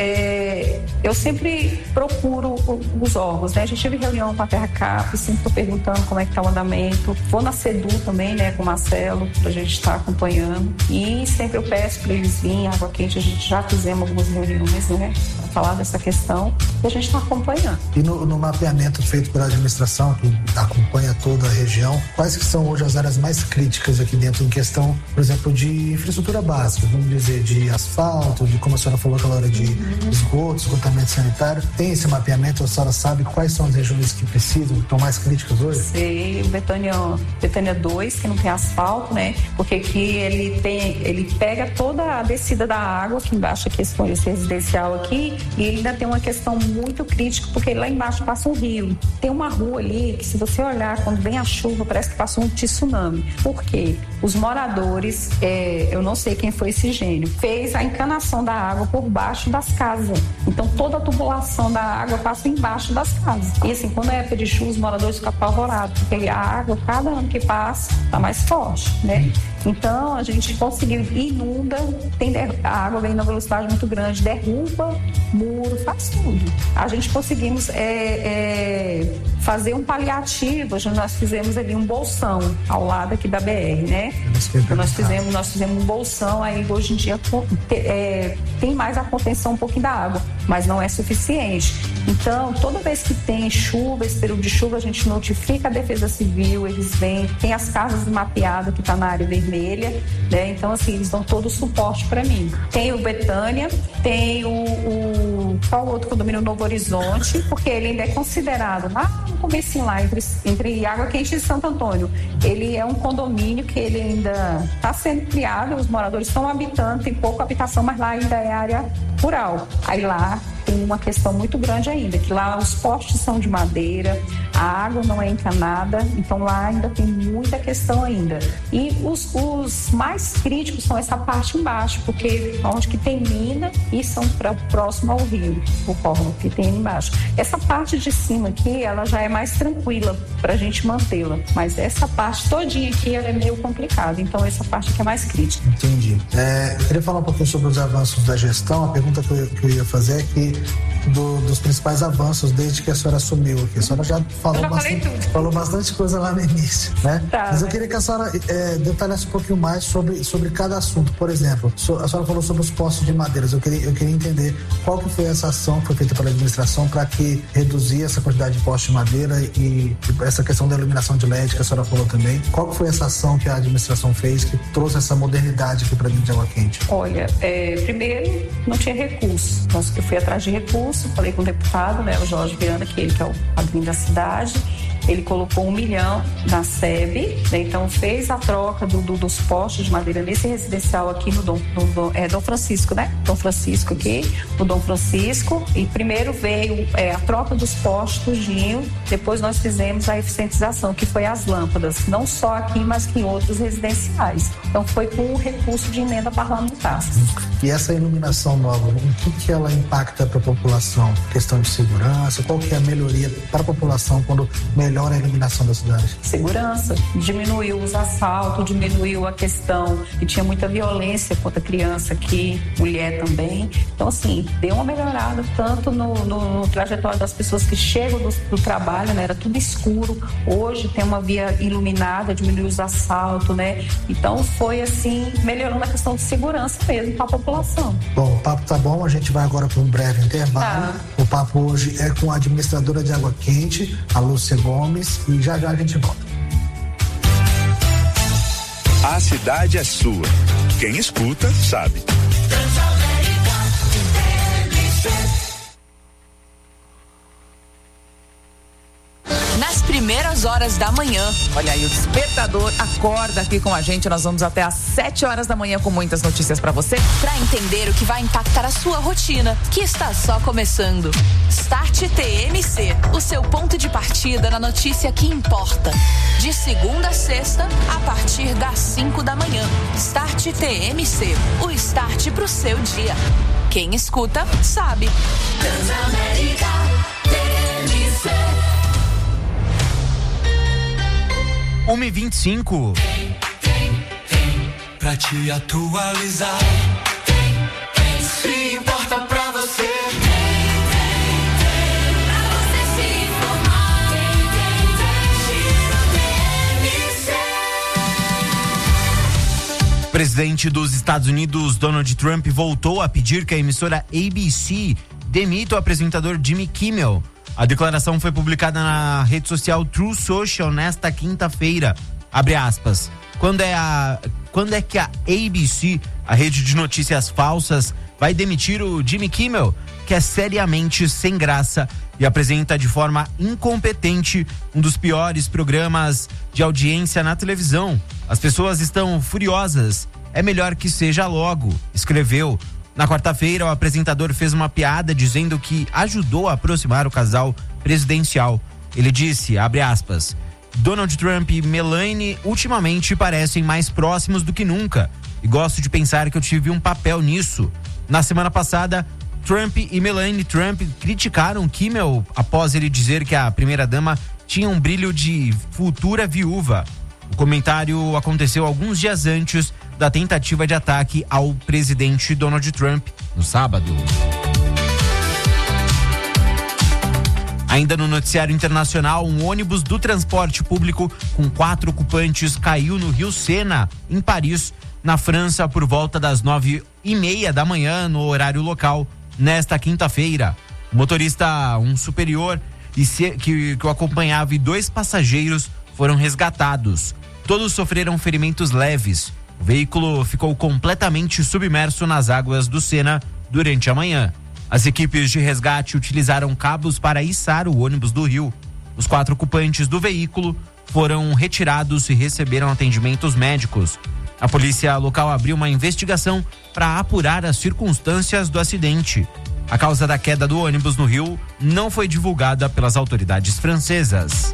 é, eu sempre procuro os órgãos, né? A gente teve reunião com a Terra Cap, sempre estou perguntando como é que está o andamento. Vou na SEDU também, né, com o Marcelo, para a gente estar acompanhando. E sempre eu peço para eles virem. Água Quente, a gente já fizemos algumas reuniões, né, para falar dessa questão, e a gente está acompanhando. E no, no mapeamento feito pela administração, que acompanha toda a região, quais que são hoje as áreas mais críticas aqui dentro, em questão, por exemplo, de infraestrutura básica, vamos dizer, de asfalto, de, como a senhora falou, aquela hora de esgoto, esgotamento sanitário? Tem esse mapeamento? A senhora sabe quais são as regiões que precisam, que estão mais críticas hoje? Sei, o Betânia, Betânia dois, que não tem asfalto, né? Porque aqui ele tem, ele pega toda a descida da água, aqui embaixo, aqui esse, esse residencial aqui, e ainda tem uma questão muito crítica, porque lá embaixo passa um rio. Tem uma rua ali que, se você olhar, quando vem a chuva, parece que passou um tsunami. Por quê? Os moradores, é, eu não sei quem foi esse gênio, fez a encanação da água por baixo das casas. Então, toda a tubulação da água passa embaixo das casas. E assim, quando é época de chuva, os moradores ficam apavorados, porque a água, cada ano que passa, está mais forte, né? Então, a gente conseguiu, inunda, tem der, a água vem numa velocidade muito grande, derruba muro, faz tudo. A gente conseguimos é, é, fazer um paliativo, nós fizemos ali um bolsão ao lado aqui da B R, né? Então, nós fizemos, nós fizemos um bolsão, aí hoje em dia é, tem mais a contenção um pouquinho da água, mas não é suficiente. Então, toda vez que tem chuva, esse período de chuva, a gente notifica a Defesa Civil, eles vêm, tem as casas mapeadas que está na área vermelha, né? Então, assim, eles dão todo o suporte para mim. Tem o Betânia, tem o, o qual outro condomínio? Novo Horizonte, porque ele ainda é considerado lá no comecinho lá, entre, entre Água Quente e Santo Antônio. Ele é um condomínio que ele ainda está sendo criado, os moradores estão habitando, tem pouca habitação, mas lá ainda é área rural. Aí lá tem uma questão muito grande ainda, que lá os postes são de madeira, a água não é encanada, então lá ainda tem muita questão ainda. E os, os mais críticos são essa parte embaixo, porque onde que tem mina e são pra, próximo ao rio, o córrego que tem embaixo. Essa parte de cima aqui, ela já é mais tranquila pra gente mantê-la, mas essa parte todinha aqui, ela é meio complicada, então essa parte aqui é mais crítica. Entendi. É, eu queria falar um pouquinho sobre os avanços da gestão. A pergunta que eu, que eu ia fazer é que Do, dos principais avanços desde que a senhora assumiu aqui. A senhora já falou, já bastante, falou bastante coisa lá no início, né? Tá, mas eu queria que a senhora é, detalhasse um pouquinho mais sobre, sobre cada assunto. Por exemplo, a senhora falou sobre os postes de madeiras. Eu queria, eu queria entender qual que foi essa ação que foi feita pela administração para que reduzir essa quantidade de postes de madeira e, e essa questão da iluminação de L E D que a senhora falou também. Qual que foi essa ação que a administração fez que trouxe essa modernidade aqui para dentro de Água Quente? Olha, é, primeiro, não tinha recurso. Nossa, que eu fui atrás de recurso, falei com o deputado, né, o Jorge Viana, que ele que é o padrinho da cidade, ele colocou um milhão na S E B, né? Então fez a troca do, do, dos postos de madeira nesse residencial aqui no Dom, no, no, é, Dom Francisco, né? Dom Francisco aqui, no Dom Francisco, e primeiro veio é, a troca dos postos de Dinho, depois nós fizemos a eficientização, que foi as lâmpadas, não só aqui, mas que em outros residenciais. Então foi com o recurso de emenda parlamentar. E essa iluminação nova, o que, que ela impacta para a população? Questão de segurança, qual que é a melhoria para a população quando melhora a iluminação da cidade? Segurança, diminuiu os assaltos, diminuiu a questão que tinha muita violência contra a criança aqui, mulher também. Então, assim, deu uma melhorada tanto no, no, no trajetório das pessoas que chegam do, do trabalho, né? Era tudo escuro. Hoje tem uma via iluminada, diminuiu os assaltos, né? Então, foi assim, melhorando a questão de segurança mesmo para a população. Bom, o papo tá bom, a gente vai agora para um breve intervalo. Tá. O papo hoje é com a administradora de água quente, a Lúcia Gomes, e já já a gente volta. A cidade é sua. Quem escuta, sabe. Nas primeiras horas da manhã. Olha aí, o despertador acorda aqui com a gente. Nós vamos até às sete horas da manhã com muitas notícias pra você. Pra entender o que vai impactar a sua rotina, que está só começando. Start T M C, o seu ponto de partida na notícia que importa. De segunda a sexta, a partir das cinco da manhã. Start T M C, o start pro seu dia. Quem escuta, sabe. Transamérica T M C. uma e vinte e cinco. Tem, tem, tem, pra te atualizar. Tem, tem, se importa pra você. Tem, tem, tem, pra você se informar. Tem, tem, tem, Giro T M C. O presidente dos Estados Unidos, Donald Trump, voltou a pedir que a emissora A B C demita o apresentador Jimmy Kimmel. A declaração foi publicada na rede social True Social nesta quinta-feira. Abre aspas. Quando é, a, quando é que a A B C, a rede de notícias falsas, vai demitir o Jimmy Kimmel, que é seriamente sem graça e apresenta de forma incompetente um dos piores programas de audiência na televisão? As pessoas estão furiosas. É melhor que seja logo, escreveu. Na quarta-feira, o apresentador fez uma piada dizendo que ajudou a aproximar o casal presidencial. Ele disse, abre aspas, Donald Trump e Melania ultimamente parecem mais próximos do que nunca e gosto de pensar que eu tive um papel nisso. Na semana passada, Trump e Melania Trump criticaram Kimmel após ele dizer que a primeira-dama tinha um brilho de futura viúva. O comentário aconteceu alguns dias antes da tentativa de ataque ao presidente Donald Trump no sábado. Ainda no noticiário internacional, um ônibus do transporte público com quatro ocupantes caiu no Rio Sena, em Paris, na França, por volta das nove e meia da manhã, no horário local, nesta quinta-feira. O motorista, um superior e se, que, que o acompanhava, e dois passageiros foram resgatados. Todos sofreram ferimentos leves. O veículo ficou completamente submerso nas águas do Sena durante a manhã. As equipes de resgate utilizaram cabos para içar o ônibus do rio. Os quatro ocupantes do veículo foram retirados e receberam atendimentos médicos. A polícia local abriu uma investigação para apurar as circunstâncias do acidente. A causa da queda do ônibus no rio não foi divulgada pelas autoridades francesas.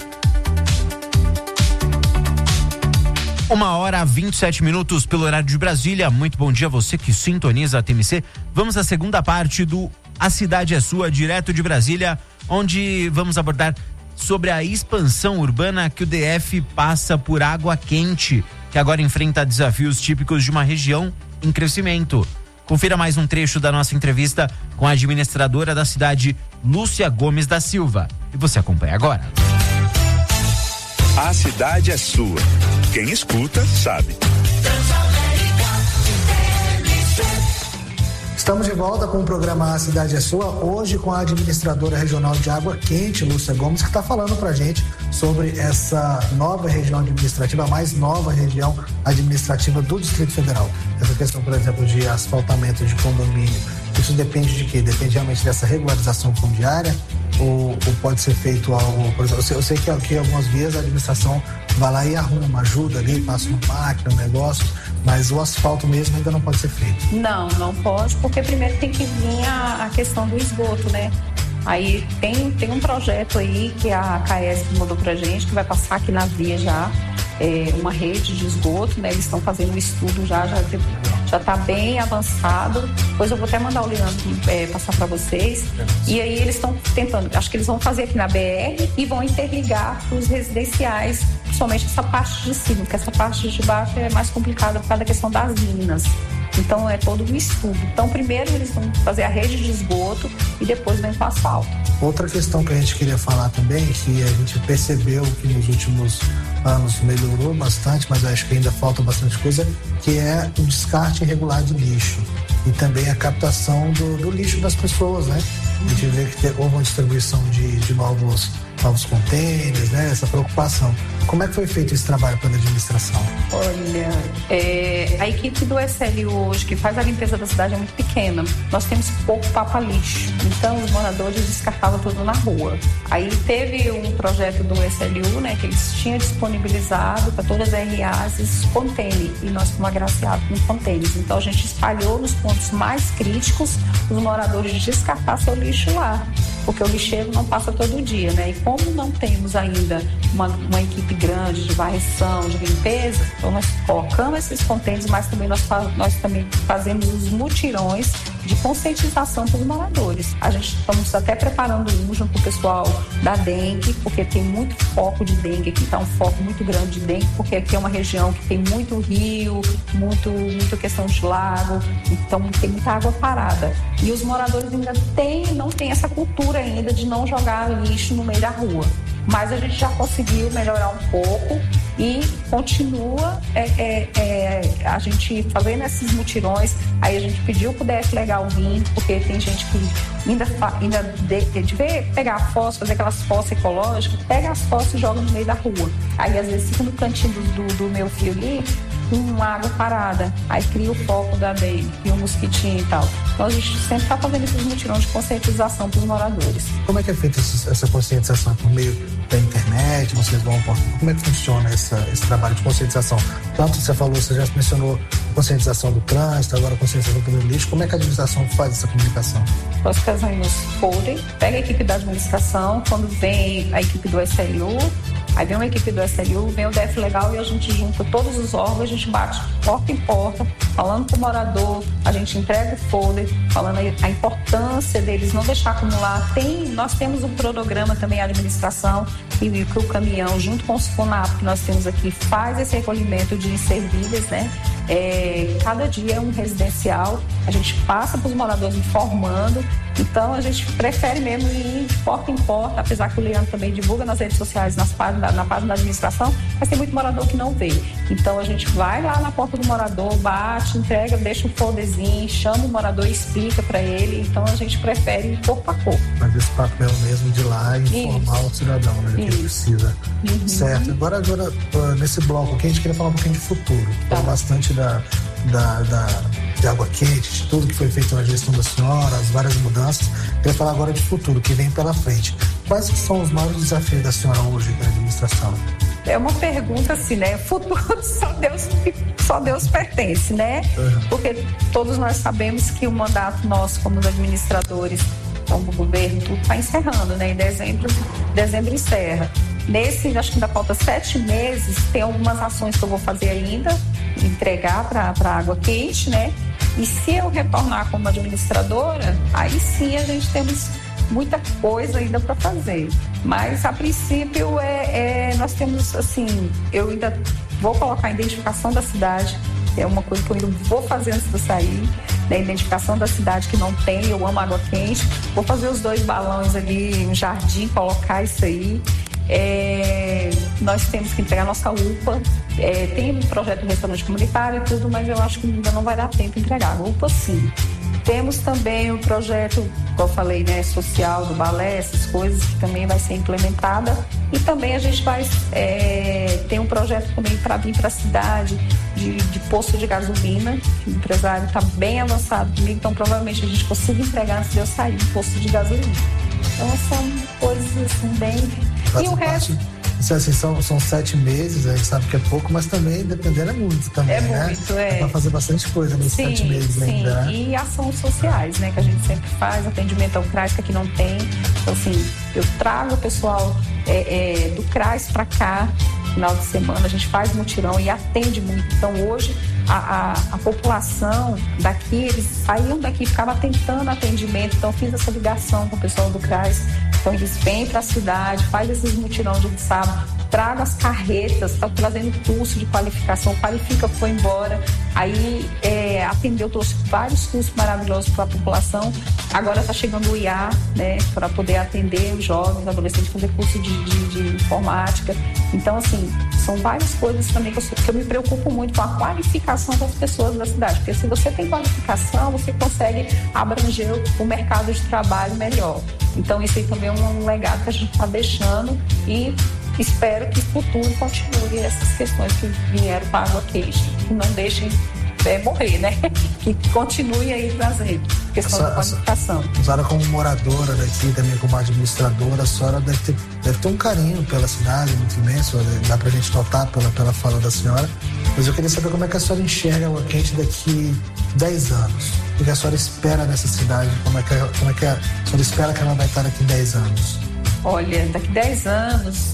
Uma hora vinte e sete minutos pelo horário de Brasília. Muito bom dia a você que sintoniza a T M C. Vamos à segunda parte do A Cidade é Sua, direto de Brasília, onde vamos abordar sobre a expansão urbana que o D F passa por água quente, que agora enfrenta desafios típicos de uma região em crescimento. Confira mais um trecho da nossa entrevista com a administradora da cidade, Lúcia Gomes da Silva. E você acompanha agora. A cidade é sua. Quem escuta, sabe. Estamos de volta com o programa A Cidade é Sua, hoje com a administradora regional de água quente, Lúcia Gomes, que está falando pra gente sobre essa nova região administrativa, a mais nova região administrativa do Distrito Federal. Essa questão, por exemplo, de asfaltamento de condomínio, isso depende de quê? Depende realmente dessa regularização fundiária, Ou, ou pode ser feito algo, por exemplo, eu sei, eu sei que aqui algumas vezes a administração vai lá e arruma, ajuda ali, passa uma máquina, um negócio, mas o asfalto mesmo ainda não pode ser feito. Não, não pode, porque primeiro tem que vir a, a questão do esgoto, né? Aí tem, tem um projeto aí que a K S mandou pra gente, que vai passar aqui na via já, é, uma rede de esgoto, né? Eles estão fazendo um estudo já, já já está bem avançado. Depois eu vou até mandar o Leandro é, passar para vocês. E aí eles estão tentando, acho que eles vão fazer aqui na B R e vão interligar para os residenciais, principalmente essa parte de cima, porque essa parte de baixo é mais complicada por causa da questão das minas. Então é todo um estudo. Então primeiro eles vão fazer a rede de esgoto e depois vem com o asfalto. Outra questão que a gente queria falar também, que a gente percebeu que nos últimos anos melhorou bastante, mas acho que ainda falta bastante coisa, que é o descarte irregular de lixo e também a captação do, do lixo das pessoas, né? A gente vê que houve uma distribuição de, de novos, novos contêineres, né? Essa preocupação. Como é que foi feito esse trabalho pela administração? Olha, é, a equipe do S L U hoje, que faz a limpeza da cidade, é muito pequena. Nós temos pouco papa-lixo. Então, os moradores descartavam tudo na rua. Aí teve um projeto do S L U, né, que eles tinham disponibilizado para todas as R As esses contêineres. E nós fomos agraciados com contêineres. Então, a gente espalhou nos pontos mais críticos os moradores descartar seu lixo lá. Porque o lixeiro não passa todo dia, né? E como não temos ainda uma, uma equipe grande de varrição, de limpeza, então nós colocamos esses contêineres, mas também nós, nós também fazemos os mutirões de conscientização para os moradores. A gente estamos até preparando um junto com o pessoal da dengue, porque tem muito foco de dengue aqui, está um foco muito grande de dengue, porque aqui é uma região que tem muito rio, muito, muita questão de lago, então tem muita água parada. E os moradores ainda têm, não têm essa cultura ainda de não jogar lixo no meio da rua. Mas a gente já conseguiu melhorar um pouco e continua é, é, é, a gente fazendo esses mutirões. Aí a gente pediu pro D F Legal vir, porque tem gente que ainda, ainda de, de ver, pegar a fossa, fazer aquelas fossas ecológicas, pega as fossas e joga no meio da rua. Aí às vezes fica no cantinho do, do meu filho ali, com água parada, aí cria o foco da dengue e o mosquitinho e tal. Então a gente sempre está fazendo esses mutirões de conscientização para os moradores. Como é que é feita essa conscientização? Por meio da internet, vocês vão... Como é que funciona essa, esse trabalho de conscientização? Tanto você falou, você já mencionou a conscientização do trânsito, agora a conscientização do lixo. Como é que a administração faz essa comunicação? Nós fazemos folder, pega a equipe da administração, quando vem a equipe do S L U, aí vem uma equipe do S L U, vem o D F Legal e a gente junta todos os órgãos, a gente bate porta em porta, falando com o morador, a gente entrega o folder, falando a importância deles não deixar acumular. Tem, nós temos um cronograma também, a administração, e que o caminhão, junto com os FUNAP que nós temos aqui, faz esse recolhimento de inservíveis, né? É, cada dia é um residencial, a gente passa para os moradores informando, então a gente prefere mesmo ir de porta em porta, apesar que o Leandro também divulga nas redes sociais, nas páginas, na página da administração, mas tem muito morador que não vê. Então a gente vai lá na porta do morador, bate, entrega, deixa um folderzinho, chama o morador e explica para ele. Então a gente prefere ir corpo a corpo. Mas esse papel mesmo de ir lá e informar Isso. o cidadão, né, que ele precisa. Uhum. Certo. Agora, agora, nesse bloco aqui, a gente queria falar um pouquinho de futuro. Tá. Falar bastante da, da, da, de água quente, de tudo que foi feito na gestão da senhora, as várias mudanças. Queria falar agora de futuro, que vem pela frente. Quais são os maiores desafios da senhora hoje da administração? É uma pergunta assim, né? Futuro só Deus, só Deus pertence, né? Uhum. Porque todos nós sabemos que o mandato nosso como administradores, como governo, tudo está encerrando, né? Em dezembro, dezembro encerra. Nesse, acho que ainda falta sete meses, tem algumas ações que eu vou fazer ainda, entregar para a água quente, né? E se eu retornar como administradora, aí sim a gente temos muita coisa ainda para fazer. Mas, a princípio, é, é, nós temos, assim, eu ainda vou colocar a identificação da cidade, é uma coisa que eu ainda vou fazer antes de eu sair, né? Identificação da cidade que não tem, eu amo água quente. Vou fazer os dois balões ali, um jardim, colocar isso aí. É, nós temos que entregar nossa U P A. É, tem um projeto de restaurante comunitário e tudo, mas eu acho que ainda não vai dar tempo de entregar. A U P A sim. Temos também o projeto, como eu falei, né, social do balé, essas coisas que também vai ser implementada. E também a gente vai é, ter um projeto também para vir para a cidade de, de posto de gasolina. O empresário está bem avançado comigo, então provavelmente a gente consiga entregar antes de eu sair do posto de gasolina. Então são coisas assim bem... Faz E o parte, resto... isso, assim, são, são sete meses, a gente sabe que é pouco, mas também, dependendo, é muito também, É né? muito, é. Dá pra fazer bastante coisa nesses Sim, sete meses sim. ainda, né? E ações sociais, né? Que a gente sempre faz, atendimento ao C R A S, que aqui não tem. Então, assim, eu trago o pessoal é, é, do C R A S para cá, final de semana, a gente faz mutirão e atende muito. Então, hoje, a, a, a população daqui, eles saíam daqui, ficavam tentando atendimento. Então, eu fiz essa ligação com o pessoal do C R A S. Então, eles vêm para a cidade, faz esses mutirão de sábado, traga as carretas, está trazendo curso de qualificação, qualifica, foi embora. Aí é, atendeu, trouxe vários cursos maravilhosos para a população. Agora está chegando o I A, né, para poder atender os jovens, adolescentes, fazer curso de, de, de informática. Então, assim, são várias coisas também que eu, que eu me preocupo muito com a qualificação das pessoas da cidade. Porque se você tem qualificação, você consegue abranger o mercado de trabalho melhor. Então, isso aí também é um legado que a gente está deixando e espero que no futuro continue essas questões que vieram para a água quente, que não deixem é, morrer, né? Que continue aí trazendo questão essa, da qualificação. A senhora, como moradora daqui, também como administradora, a senhora deve ter, deve ter um carinho pela cidade muito imenso, dá pra gente notar pela, pela fala da senhora, mas eu queria saber como é que a senhora enxerga a água quente daqui dez anos. O que a senhora espera nessa cidade? Como é que, como é que a senhora espera que ela vai estar daqui dez anos? Olha, daqui dez anos,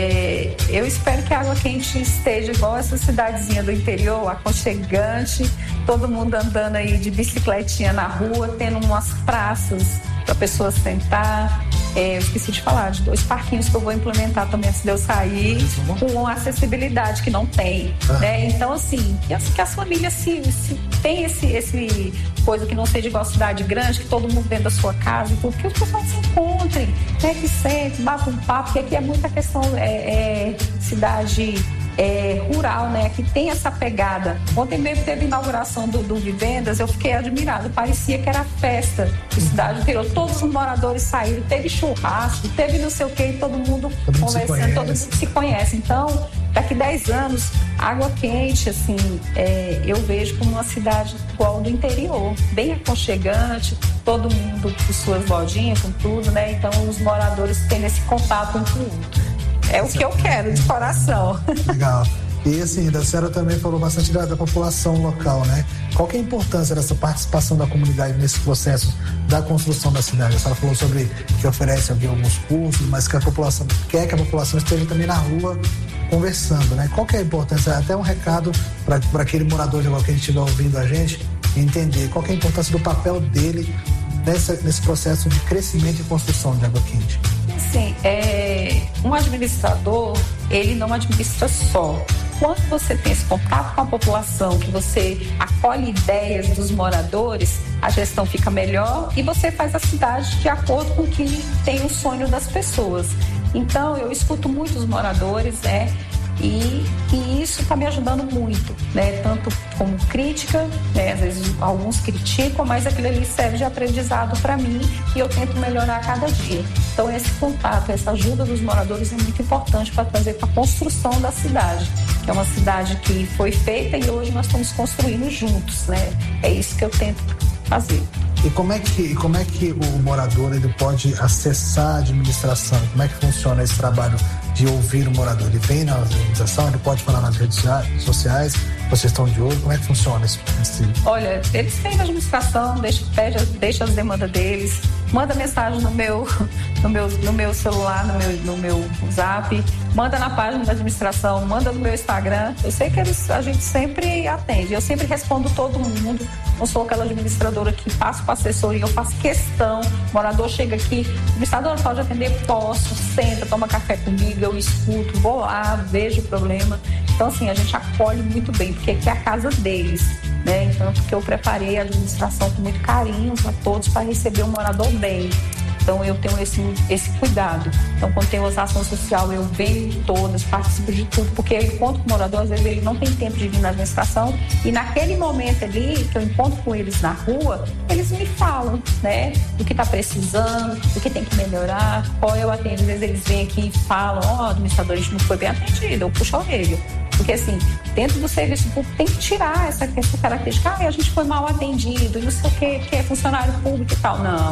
é, eu espero que a Água Quente esteja igual essa cidadezinha do interior, aconchegante, todo mundo andando aí de bicicletinha na rua, tendo umas praças para pessoas sentar. É, eu esqueci de falar de dois parquinhos que eu vou implementar também antes de eu sair, com acessibilidade que não tem, ah. né? Então, assim, que as, que as famílias se, se tem esse, esse coisa que não seja igual a cidade grande, que todo mundo dentro da sua casa e tudo, que os pessoal se encontrem, né? Que sentem, batam um papo, porque aqui é muita questão é, é, cidade... É, rural, né, que tem essa pegada. Ontem mesmo teve a inauguração do, do Vivendas, eu fiquei admirada, parecia que era festa de cidade interior, todos os moradores saíram, teve churrasco, teve não sei o que, todo mundo todo conversando, todo mundo se conhece. Então, daqui dez anos, Água Quente, assim, é, eu vejo como uma cidade igual do interior, bem aconchegante, todo mundo com suas lojinhas, com tudo, né, então os moradores têm esse contato um com o outro. É o que eu quero, de coração. Legal. E assim, a senhora também falou bastante da, da população local, né? Qual que é a importância dessa participação da comunidade nesse processo da construção da cidade? A senhora falou sobre que oferece aqui alguns cursos, mas que a população quer que a população esteja também na rua conversando, né? Qual que é a importância? Até um recado para aquele morador de Água Quente que estiver ouvindo a gente entender qual que é a importância do papel dele nessa, nesse processo de crescimento e construção de Água Quente. Sim, é, um administrador, ele não administra só. Quando você tem esse contato com a população, que você acolhe ideias dos moradores, a gestão fica melhor e você faz a cidade de acordo com o que tem o sonho das pessoas. Então, eu escuto muitos moradores, né? E, e isso está me ajudando muito, né? Tanto como crítica, né? Às vezes alguns criticam, mas aquilo ali serve de aprendizado para mim e eu tento melhorar a cada dia. Então esse contato, essa ajuda dos moradores é muito importante para trazer para a construção da cidade, que é uma cidade que foi feita e hoje nós estamos construindo juntos, né? É isso que eu tento fazer. E como é que, como é que o morador ele pode acessar a administração? Como é que funciona esse trabalho de ouvir o morador? Ele vem na administração, ele pode falar nas redes sociais, vocês estão de olho, como é que funciona esse princípio? Olha, eles têm na administração, deixa, deixa, deixa as demandas deles, manda mensagem no meu, no meu, no meu celular, no meu, no meu zap, manda na página da administração, manda no meu Instagram. Eu sei que eles, a gente sempre atende, eu sempre respondo todo mundo. Não sou aquela administradora que passo para assessoria, eu faço questão. O morador chega aqui, administradora pode atender, posso, senta, toma café comigo, eu escuto, vou lá, vejo o problema. Então, assim, a gente acolhe muito bem, porque aqui é a casa deles, né? Então, porque eu preparei a administração com muito carinho para todos, para receber o morador bem. Então, eu tenho esse, esse cuidado. Então, quando tem ação social, eu venho de todas, participo de tudo, porque eu encontro com o morador, às vezes ele não tem tempo de vir na administração, e naquele momento ali, que eu encontro com eles na rua, eles me falam, né, do que está precisando, do que tem que melhorar, qual eu atendo. Às vezes eles vêm aqui e falam, ó, oh, administrador, a gente não foi bem atendido, eu puxo a orelha. Porque, assim, dentro do serviço público tem que tirar essa, essa característica. Ah, a gente foi mal atendido, e não sei o que, que é funcionário público e tal. Não.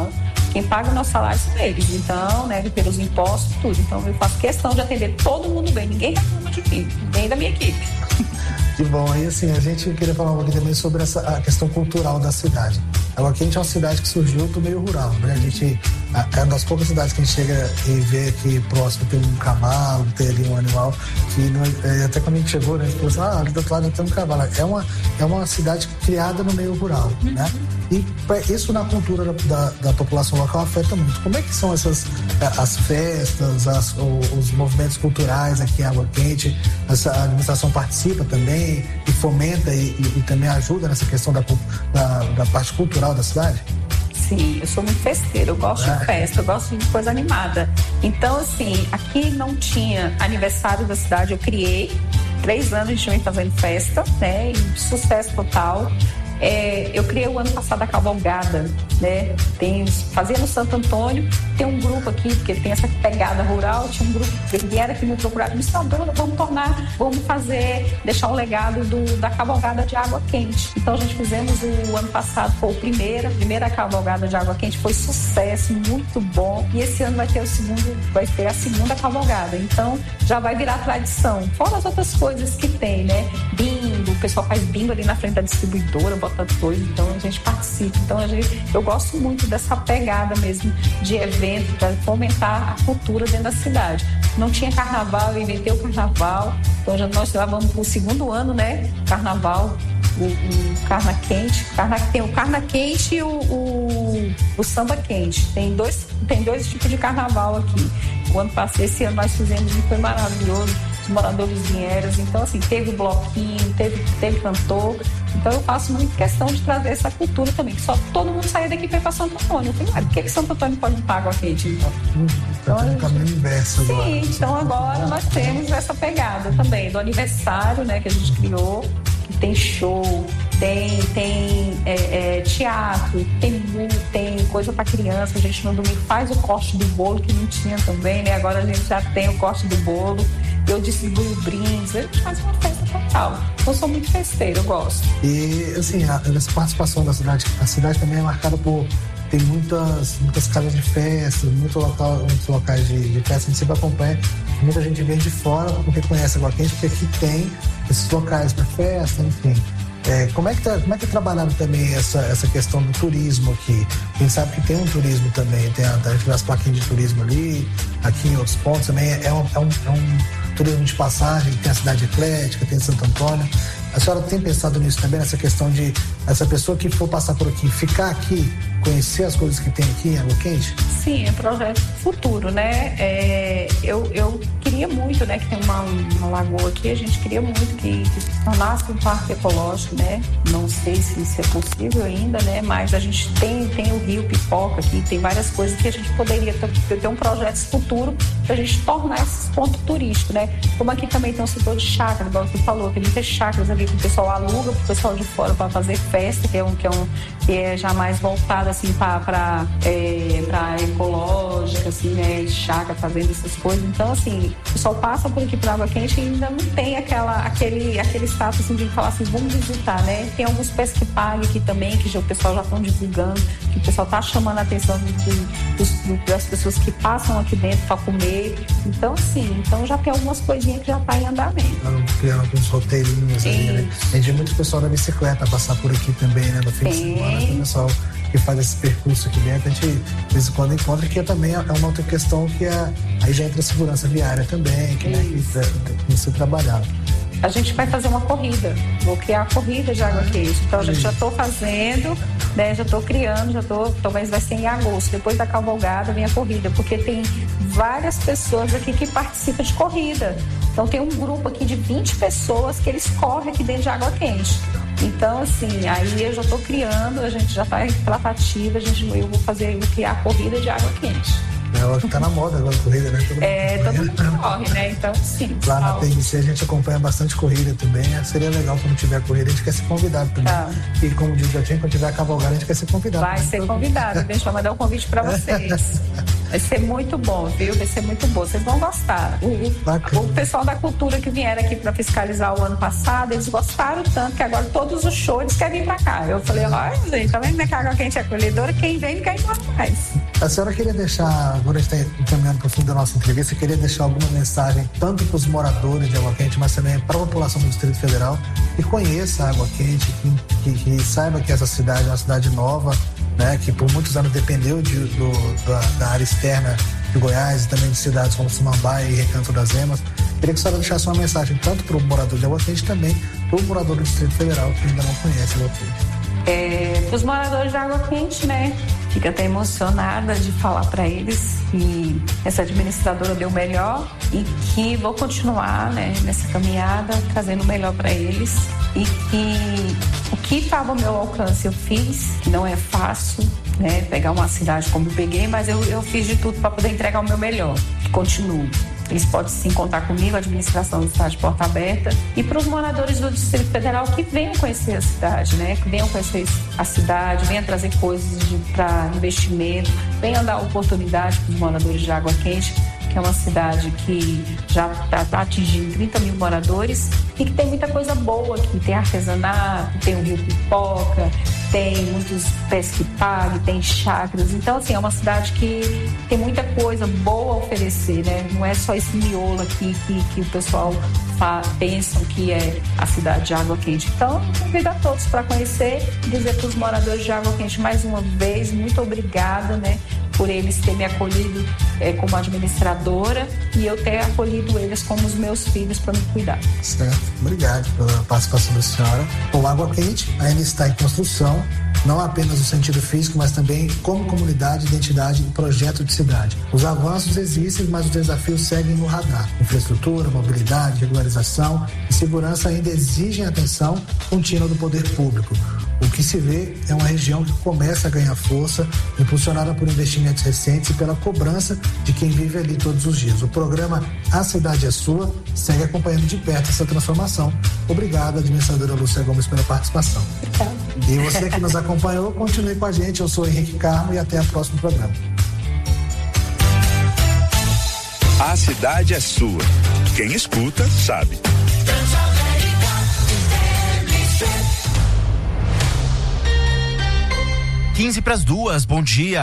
Quem paga o nosso salário são eles, então, né, pelos impostos, tudo. Então, eu faço questão de atender todo mundo bem. Ninguém reclama de mim, nem da minha equipe. Que bom. Aí, assim, a gente queria falar um pouquinho também sobre essa, a questão cultural da cidade. Água Quente é uma cidade que surgiu do meio rural, né? A gente, é uma das poucas cidades que a gente chega e vê aqui próximo tem um cavalo, tem ali um animal, que não, é, até quando a gente chegou, né, a gente falou assim, ah, ali do outro lado tem um cavalo. É uma, é uma cidade criada no meio rural, né? E isso na cultura da, da, da população local afeta muito. Como é que são essas as festas, as, os movimentos culturais aqui em Água Quente? Essa, a administração participa também e fomenta e, e, e também ajuda nessa questão da, da, da parte cultural da cidade? Sim, eu sou muito festeira, eu gosto é. de festa, eu gosto de coisa animada. Então, assim, aqui não tinha aniversário da cidade, eu criei. Três anos a gente vem fazendo festa, né? E sucesso total. É, eu criei o ano passado a cavalgada, né? Tem, fazia no Santo Antônio, tem um grupo aqui, porque tem essa pegada rural, tinha um grupo que vieram aqui me procurar, me disse, não, dona, vamos tornar, vamos fazer, deixar o legado do, da cavalgada de Água Quente. Então a gente fizemos o ano passado, foi o primeiro, a primeira cavalgada de Água Quente, foi sucesso, muito bom. E esse ano vai ter o segundo, vai ter a segunda cavalgada. Então já vai virar tradição. Fora as outras coisas que tem, né? Bingo, o pessoal faz bingo ali na frente da distribuidora, bota dois, então a gente participa. Então a gente, eu gosto muito dessa pegada mesmo de evento para fomentar a cultura dentro da cidade. Não tinha carnaval, eu inventei o carnaval, então já nós já vamos para o segundo ano, né? Carnaval, o, o carna quente, carna, tem o carna quente e o, o, o samba quente. Tem dois, tem dois tipos de carnaval aqui. O ano passado, esse ano nós fizemos e foi maravilhoso. Os moradores vieram, então assim, teve bloquinho, teve, teve cantor. Então eu faço muito questão de trazer essa cultura também, que só todo mundo saia daqui para ir para Santo Antônio. Eu falei, ah, por que, que Santo Antônio pode ir para Água Quente, então? Então, tá no caminho inverso agora. Sim, então agora nós temos essa pegada também, do aniversário, né, que a gente criou, que tem show, tem, tem é, é, teatro, tem, tem coisa para criança, a gente no domingo faz o corte do bolo, que não tinha também, né? Agora a gente já tem o corte do bolo, eu distribuo brindes, a gente faz uma festa total. Eu sou muito festeira, eu gosto. E, assim, a, essa participação da cidade, a cidade também é marcada por tem muitas, muitas casas de festa, muito local, muitos locais de, de festa, a gente sempre acompanha. Muita gente vem de fora porque conhece Água Quente, porque aqui tem esses locais para festa, enfim. É, como, é que tá, como é que é trabalhando também essa, essa questão do turismo aqui? A gente sabe que tem um turismo também, tem a, a gente vê as plaquinhas de turismo ali, aqui em outros pontos também, é um, é um, é um turismo de passagem, tem a cidade eclética, tem Santo Antônio. A senhora tem pensado nisso também, nessa questão de essa pessoa que for passar por aqui, ficar aqui, conhecer as coisas que tem aqui em Água Quente? Sim, é projeto futuro, né? É, eu, eu queria muito, né, que tem uma, uma lagoa aqui, a gente queria muito que, que se tornasse um parque ecológico, né? Não sei se isso é possível ainda, né? Mas a gente tem, tem o Rio Pipoca aqui, tem várias coisas que a gente poderia ter, ter um projeto futuro para a gente tornar esse ponto turístico, né? Como aqui também tem um setor de chácara, igual você falou, tem muitas chácaras ali que o pessoal aluga para o pessoal de fora para fazer festa, que é um que é, um, que é já mais voltado assim para é, para ecológica, assim, né, chácara, fazendo essas coisas. Então, assim, o pessoal passa por aqui para Água Quente e ainda não tem aquela, aquele, aquele status assim, de falar assim, vamos visitar, né? Tem alguns pés que pagam aqui também, que já, o pessoal já estão divulgando, que o pessoal está chamando a atenção do, do, do, das pessoas que passam aqui dentro para comer. Então, assim, então já tem algumas coisinhas que já tá em andamento. Criando alguns roteirinhos aí, né? A gente vê muito pessoal da bicicleta passar por aqui também, né? No fim de semana, tem pessoal que faz esse percurso aqui dentro, a gente de vez em quando encontra, que também é uma outra questão que é, aí já entra a segurança viária também, que, né, que tem que ser trabalhado. A gente vai fazer uma corrida, vou criar a corrida de Água Quente, então eu já estou fazendo, né, já estou criando, já estou, talvez vai ser em agosto, depois da cavalgada vem a corrida, porque tem várias pessoas aqui que participam de corrida, então tem um grupo aqui de vinte pessoas que eles correm aqui dentro de Água Quente. Então, assim, aí eu já estou criando, a gente já está em tratativa, a gente, eu vou fazer, vou criar a corrida de Água Quente. É o que tá na moda agora, corrida, né? Todo é, todo mundo corre, né? Então, sim. Lá na P M C a gente acompanha bastante corrida também. Seria legal quando tiver corrida, a gente quer ser convidado também. Tá. E como diz o Gatinho, quando tiver a cavalgada, a gente quer ser convidado. Vai ser convidado, deixa eu mandar um convite para vocês. Vai ser muito bom, viu? Vai ser muito bom. Vocês vão gostar. O, o pessoal da cultura que vieram aqui para fiscalizar o ano passado, eles gostaram tanto que agora todos os shows eles querem vir para cá. Eu falei, olha, gente, tá vendo que a Água Quente é acolhedora? Quem vem não quer ir mais. A senhora queria deixar, agora a gente está encaminhando para o fim da nossa entrevista, queria deixar alguma mensagem tanto para os moradores de Água Quente, mas também para a população do Distrito Federal que conheça a Água Quente, que, que, que saiba que essa cidade é uma cidade nova, né, que por muitos anos dependeu de, do, da, da área externa de Goiás e também de cidades como Samambaia e Recanto das Emas. Queria que a senhora deixasse uma mensagem tanto para o morador de Água Quente também para o morador do Distrito Federal que ainda não conhece Água Quente. É, para os moradores de Água Quente, né? Fico até emocionada de falar para eles que essa administradora deu o melhor e que vou continuar, né, nessa caminhada, trazendo o melhor para eles. E que o que estava ao meu alcance eu fiz, que não é fácil, né, pegar uma cidade como eu peguei, mas eu, eu fiz de tudo para poder entregar o meu melhor. Continuo. Eles podem sim contar comigo, a administração está de porta aberta. E para os moradores do Distrito Federal que venham conhecer a cidade, né? Que venham conhecer a cidade, venham trazer coisas para investimento, venham dar oportunidade para os moradores de Água Quente, que é uma cidade que já está tá atingindo trinta mil moradores e que tem muita coisa boa aqui. Tem artesanato, tem o Rio Pipoca, tem muitos pesca e pague, tem chácaras. Então, assim, é uma cidade que tem muita coisa boa a oferecer, né? Não é só esse miolo aqui que, que o pessoal fa- pensam que é a cidade de Água Quente. Então, convido a todos para conhecer e dizer para os moradores de Água Quente mais uma vez, muito obrigada, né? Por eles terem me acolhido é, como administradora e eu ter acolhido eles como os meus filhos para me cuidar. Certo, obrigado pela participação da senhora. O Água Quente ainda está em construção, não apenas no sentido físico, mas também como comunidade, identidade e projeto de cidade. Os avanços existem, mas os desafios seguem no radar. Infraestrutura, mobilidade, regularização e segurança ainda exigem atenção contínua do poder público. O que se vê é uma região que começa a ganhar força, impulsionada por investimentos recentes e pela cobrança de quem vive ali todos os dias. O programa A Cidade é Sua segue acompanhando de perto essa transformação. Obrigado, administradora Lúcia Gomes, pela participação. Obrigada. E você que nos acompanhou, continue com a gente. Eu sou Henrique Carmo e até o próximo programa. A cidade é sua. Quem escuta, sabe. quinze para as duas, bom dia.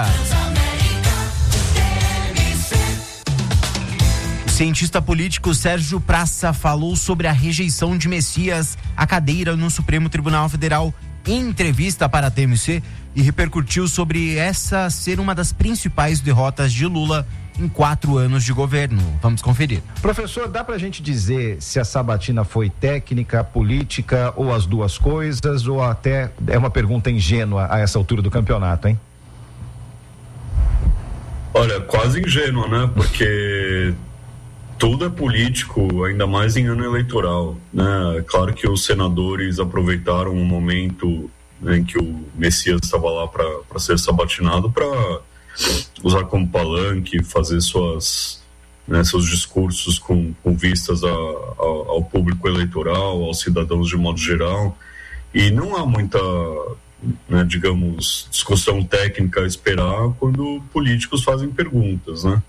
O cientista político Sérgio Praça falou sobre a rejeição de Messias à cadeira no Supremo Tribunal Federal em entrevista para a T M C e repercutiu sobre essa ser uma das principais derrotas de Lula em quatro anos de governo. Vamos conferir. Professor, dá pra gente dizer se a sabatina foi técnica, política ou as duas coisas, ou até é uma pergunta ingênua a essa altura do campeonato, hein? Olha, quase ingênua, né? Porque tudo é político, ainda mais em ano eleitoral, né? Claro que os senadores aproveitaram um momento, né, em que o Messias estava lá para ser sabatinado para usar como palanque, fazer suas, né, seus discursos com, com vistas a, a, ao público eleitoral, aos cidadãos de modo geral, e não há muita, né, digamos, discussão técnica a esperar quando políticos fazem perguntas, né?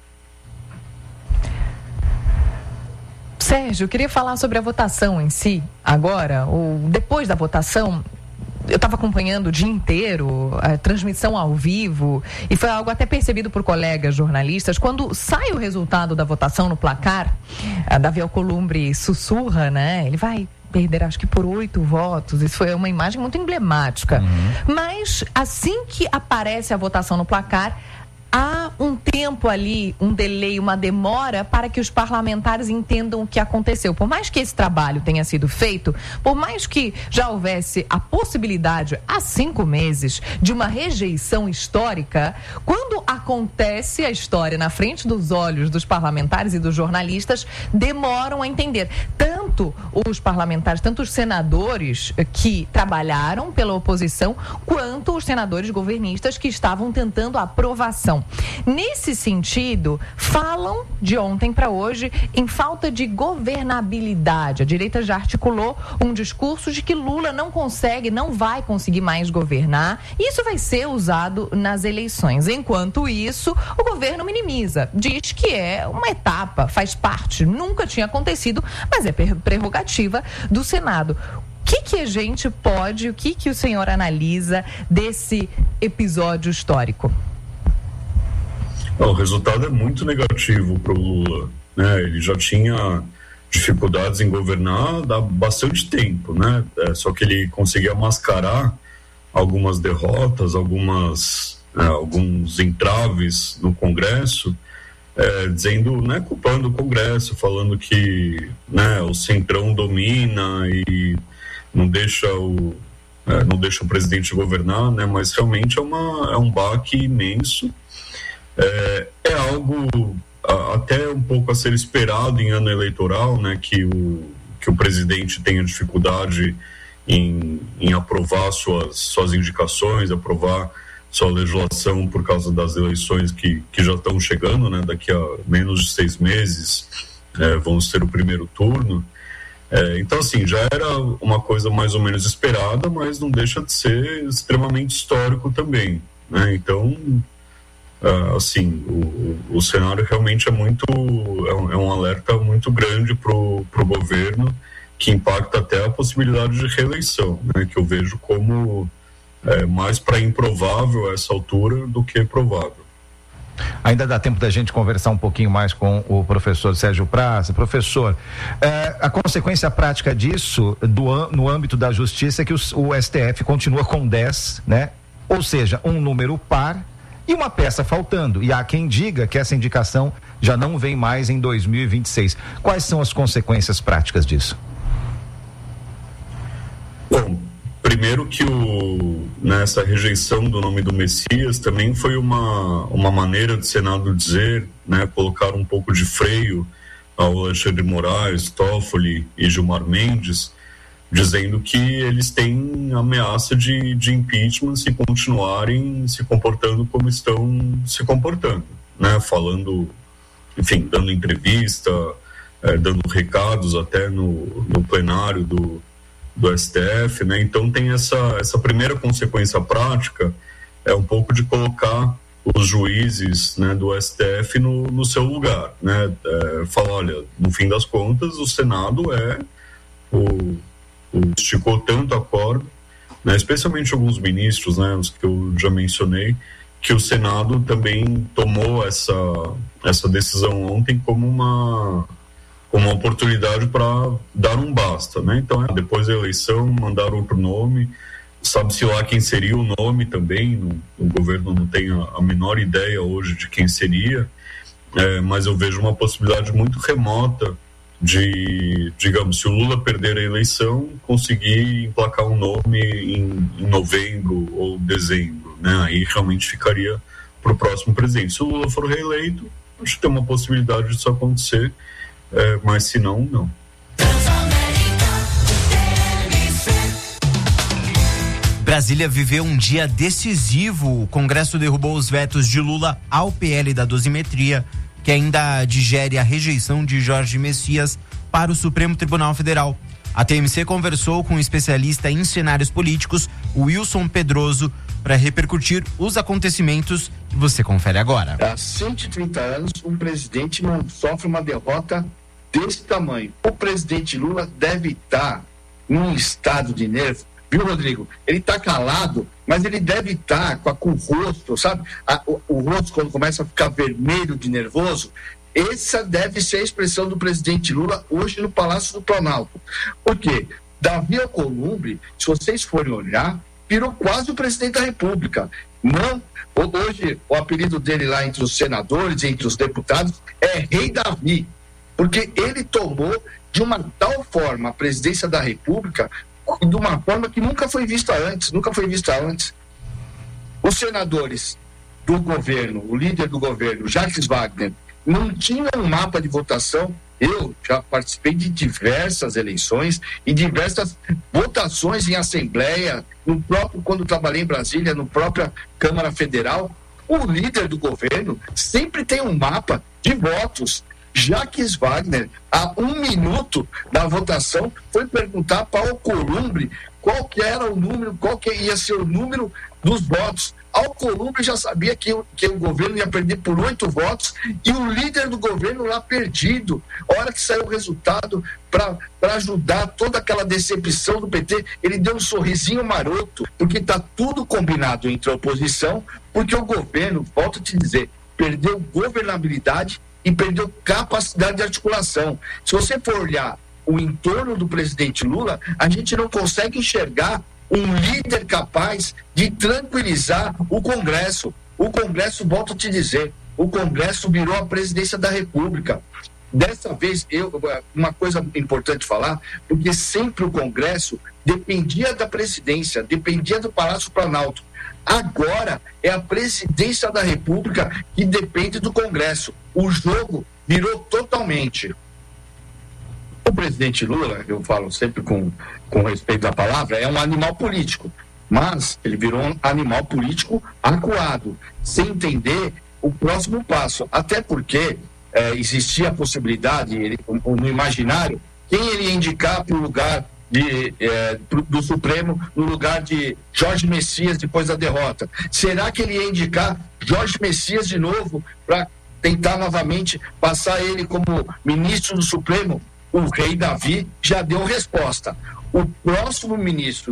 Sérgio, eu queria falar sobre a votação em si, agora, ou depois da votação. Eu estava acompanhando o dia inteiro a transmissão ao vivo e foi algo até percebido por colegas jornalistas. Quando sai o resultado da votação no placar, a Davi Alcolumbre sussurra, né? Ele vai perder, acho que por oito votos. Isso foi uma imagem muito emblemática. Uhum. Mas assim que aparece a votação no placar, há um tempo ali, um delay, uma demora para que os parlamentares entendam o que aconteceu. Por mais que esse trabalho tenha sido feito, por mais que já houvesse a possibilidade há cinco meses de uma rejeição histórica, quando acontece a história na frente dos olhos dos parlamentares e dos jornalistas, demoram a entender. Tanto os parlamentares, tanto os senadores que trabalharam pela oposição, quanto os senadores governistas que estavam tentando a aprovação. Nesse sentido, falam de ontem para hoje em falta de governabilidade. A direita já articulou um discurso de que Lula não consegue, não vai conseguir mais governar. E isso vai ser usado nas eleições. Enquanto isso, o governo minimiza. Diz que é uma etapa, faz parte, nunca tinha acontecido, mas é prerrogativa do Senado. O que que a gente pode, o que que o senhor analisa desse episódio histórico? O resultado é muito negativo para o Lula, né? Ele já tinha dificuldades em governar há bastante tempo, né? É, só que ele conseguia mascarar algumas derrotas, algumas, é, alguns entraves no Congresso, é, dizendo, né, culpando o Congresso, falando que, né, o Centrão domina e não deixa o, é, não deixa o presidente governar, né? Mas realmente é, uma, é um baque imenso. É, é algo a, até um pouco a ser esperado em ano eleitoral, né, que o, que o presidente tenha dificuldade em, em aprovar suas, suas indicações, aprovar sua legislação por causa das eleições que, que já estão chegando, né, daqui a menos de seis meses, é, vamos ter o primeiro turno. É, então, assim, já era uma coisa mais ou menos esperada, mas não deixa de ser extremamente histórico também, né? Então, Uh, assim, o, o cenário realmente é muito, é um, é um alerta muito grande para o governo, que impacta até a possibilidade de reeleição, né, que eu vejo como é, mais para improvável a essa altura do que provável. Ainda dá tempo da gente conversar um pouquinho mais com o professor Sérgio Praça. Professor, eh, a consequência prática disso do, no âmbito da justiça é que o, o S T F continua com dez, né? Ou seja, um número par e uma peça faltando. E há quem diga que essa indicação já não vem mais em dois mil e vinte e seis. Quais são as consequências práticas disso? Bom, primeiro que o, nessa rejeição do nome do Messias também foi uma, uma maneira do Senado dizer, né, colocar um pouco de freio ao Alexandre de Moraes, Toffoli e Gilmar Mendes, dizendo que eles têm ameaça de, de impeachment se continuarem se comportando como estão se comportando, né? Falando, enfim, dando entrevista, eh, dando recados até no, no plenário do, do S T F, né? Então tem essa, essa primeira consequência prática, é um pouco de colocar os juízes, né, do S T F no, no seu lugar, né? É, falar, olha, no fim das contas, o Senado é o esticou tanto a corda, né, especialmente alguns ministros, né, os que eu já mencionei, que o Senado também tomou essa, essa decisão ontem como uma, como uma oportunidade para dar um basta, né? Então, depois da eleição, mandar outro nome, sabe-se lá quem seria o nome também, no, o governo não tem a, a menor ideia hoje de quem seria, é, mas eu vejo uma possibilidade muito remota de, digamos, se o Lula perder a eleição, conseguir emplacar um nome em, em novembro ou dezembro, né? Aí realmente ficaria para o próximo presidente. Se o Lula for reeleito, acho que tem uma possibilidade disso acontecer, é, mas se não, não. Brasília viveu um dia decisivo. O Congresso derrubou os vetos de Lula ao P L da dosimetria, que ainda digere a rejeição de Jorge Messias para o Supremo Tribunal Federal. A T M C conversou com um especialista em cenários políticos, Wilson Pedroso, para repercutir os acontecimentos que você confere agora. Há cento e trinta anos, um presidente não sofre uma derrota desse tamanho. O presidente Lula deve estar num estado de nervo. Viu, Rodrigo? Ele está calado, mas ele deve estar com, a, com o rosto, sabe? A, o, o rosto, quando começa a ficar vermelho de nervoso, essa deve ser a expressão do presidente Lula hoje no Palácio do Planalto. Por quê? Davi Alcolumbre, se vocês forem olhar, virou quase o presidente da República. Não, hoje o apelido dele lá entre os senadores, entre os deputados, é Rei Davi, porque ele tomou de uma tal forma a presidência da República, de uma forma que nunca foi vista antes, nunca foi vista antes. Os senadores do governo, o líder do governo, Jacques Wagner, não tinha um mapa de votação. Eu já participei de diversas eleições e diversas votações em assembleia, no próprio, quando trabalhei em Brasília, no própria Câmara Federal. O líder do governo sempre tem um mapa de votos. Jacques Wagner, há um minuto da votação, foi perguntar para Alcolumbre qual que era o número, qual que ia ser o número dos votos. Alcolumbre já sabia que, que o governo ia perder por oito votos e o líder do governo lá perdido. A hora que saiu o resultado para ajudar toda aquela decepção do P T, ele deu um sorrisinho maroto, porque está tudo combinado entre a oposição, porque o governo, volto a te dizer, perdeu governabilidade e perdeu capacidade de articulação. Se você for olhar o entorno do presidente Lula, a gente não consegue enxergar um líder capaz de tranquilizar o Congresso. O Congresso, volto a te dizer, o Congresso virou a presidência da República. Dessa vez, eu, uma coisa importante falar, porque sempre o Congresso dependia da presidência, dependia do Palácio Planalto. Agora é a presidência da República que depende do Congresso. O jogo virou totalmente. O presidente Lula, eu falo sempre com, com respeito à palavra, é um animal político, mas ele virou um animal político acuado, sem entender o próximo passo. Até porque é, existia a possibilidade, ele, no imaginário, quem ele ia indicar para o lugar de, é, pro, do Supremo, no lugar de Jorge Messias depois da derrota. Será que ele ia indicar Jorge Messias de novo para tentar novamente passar ele como ministro do Supremo? O rei Davi já deu resposta. O próximo ministro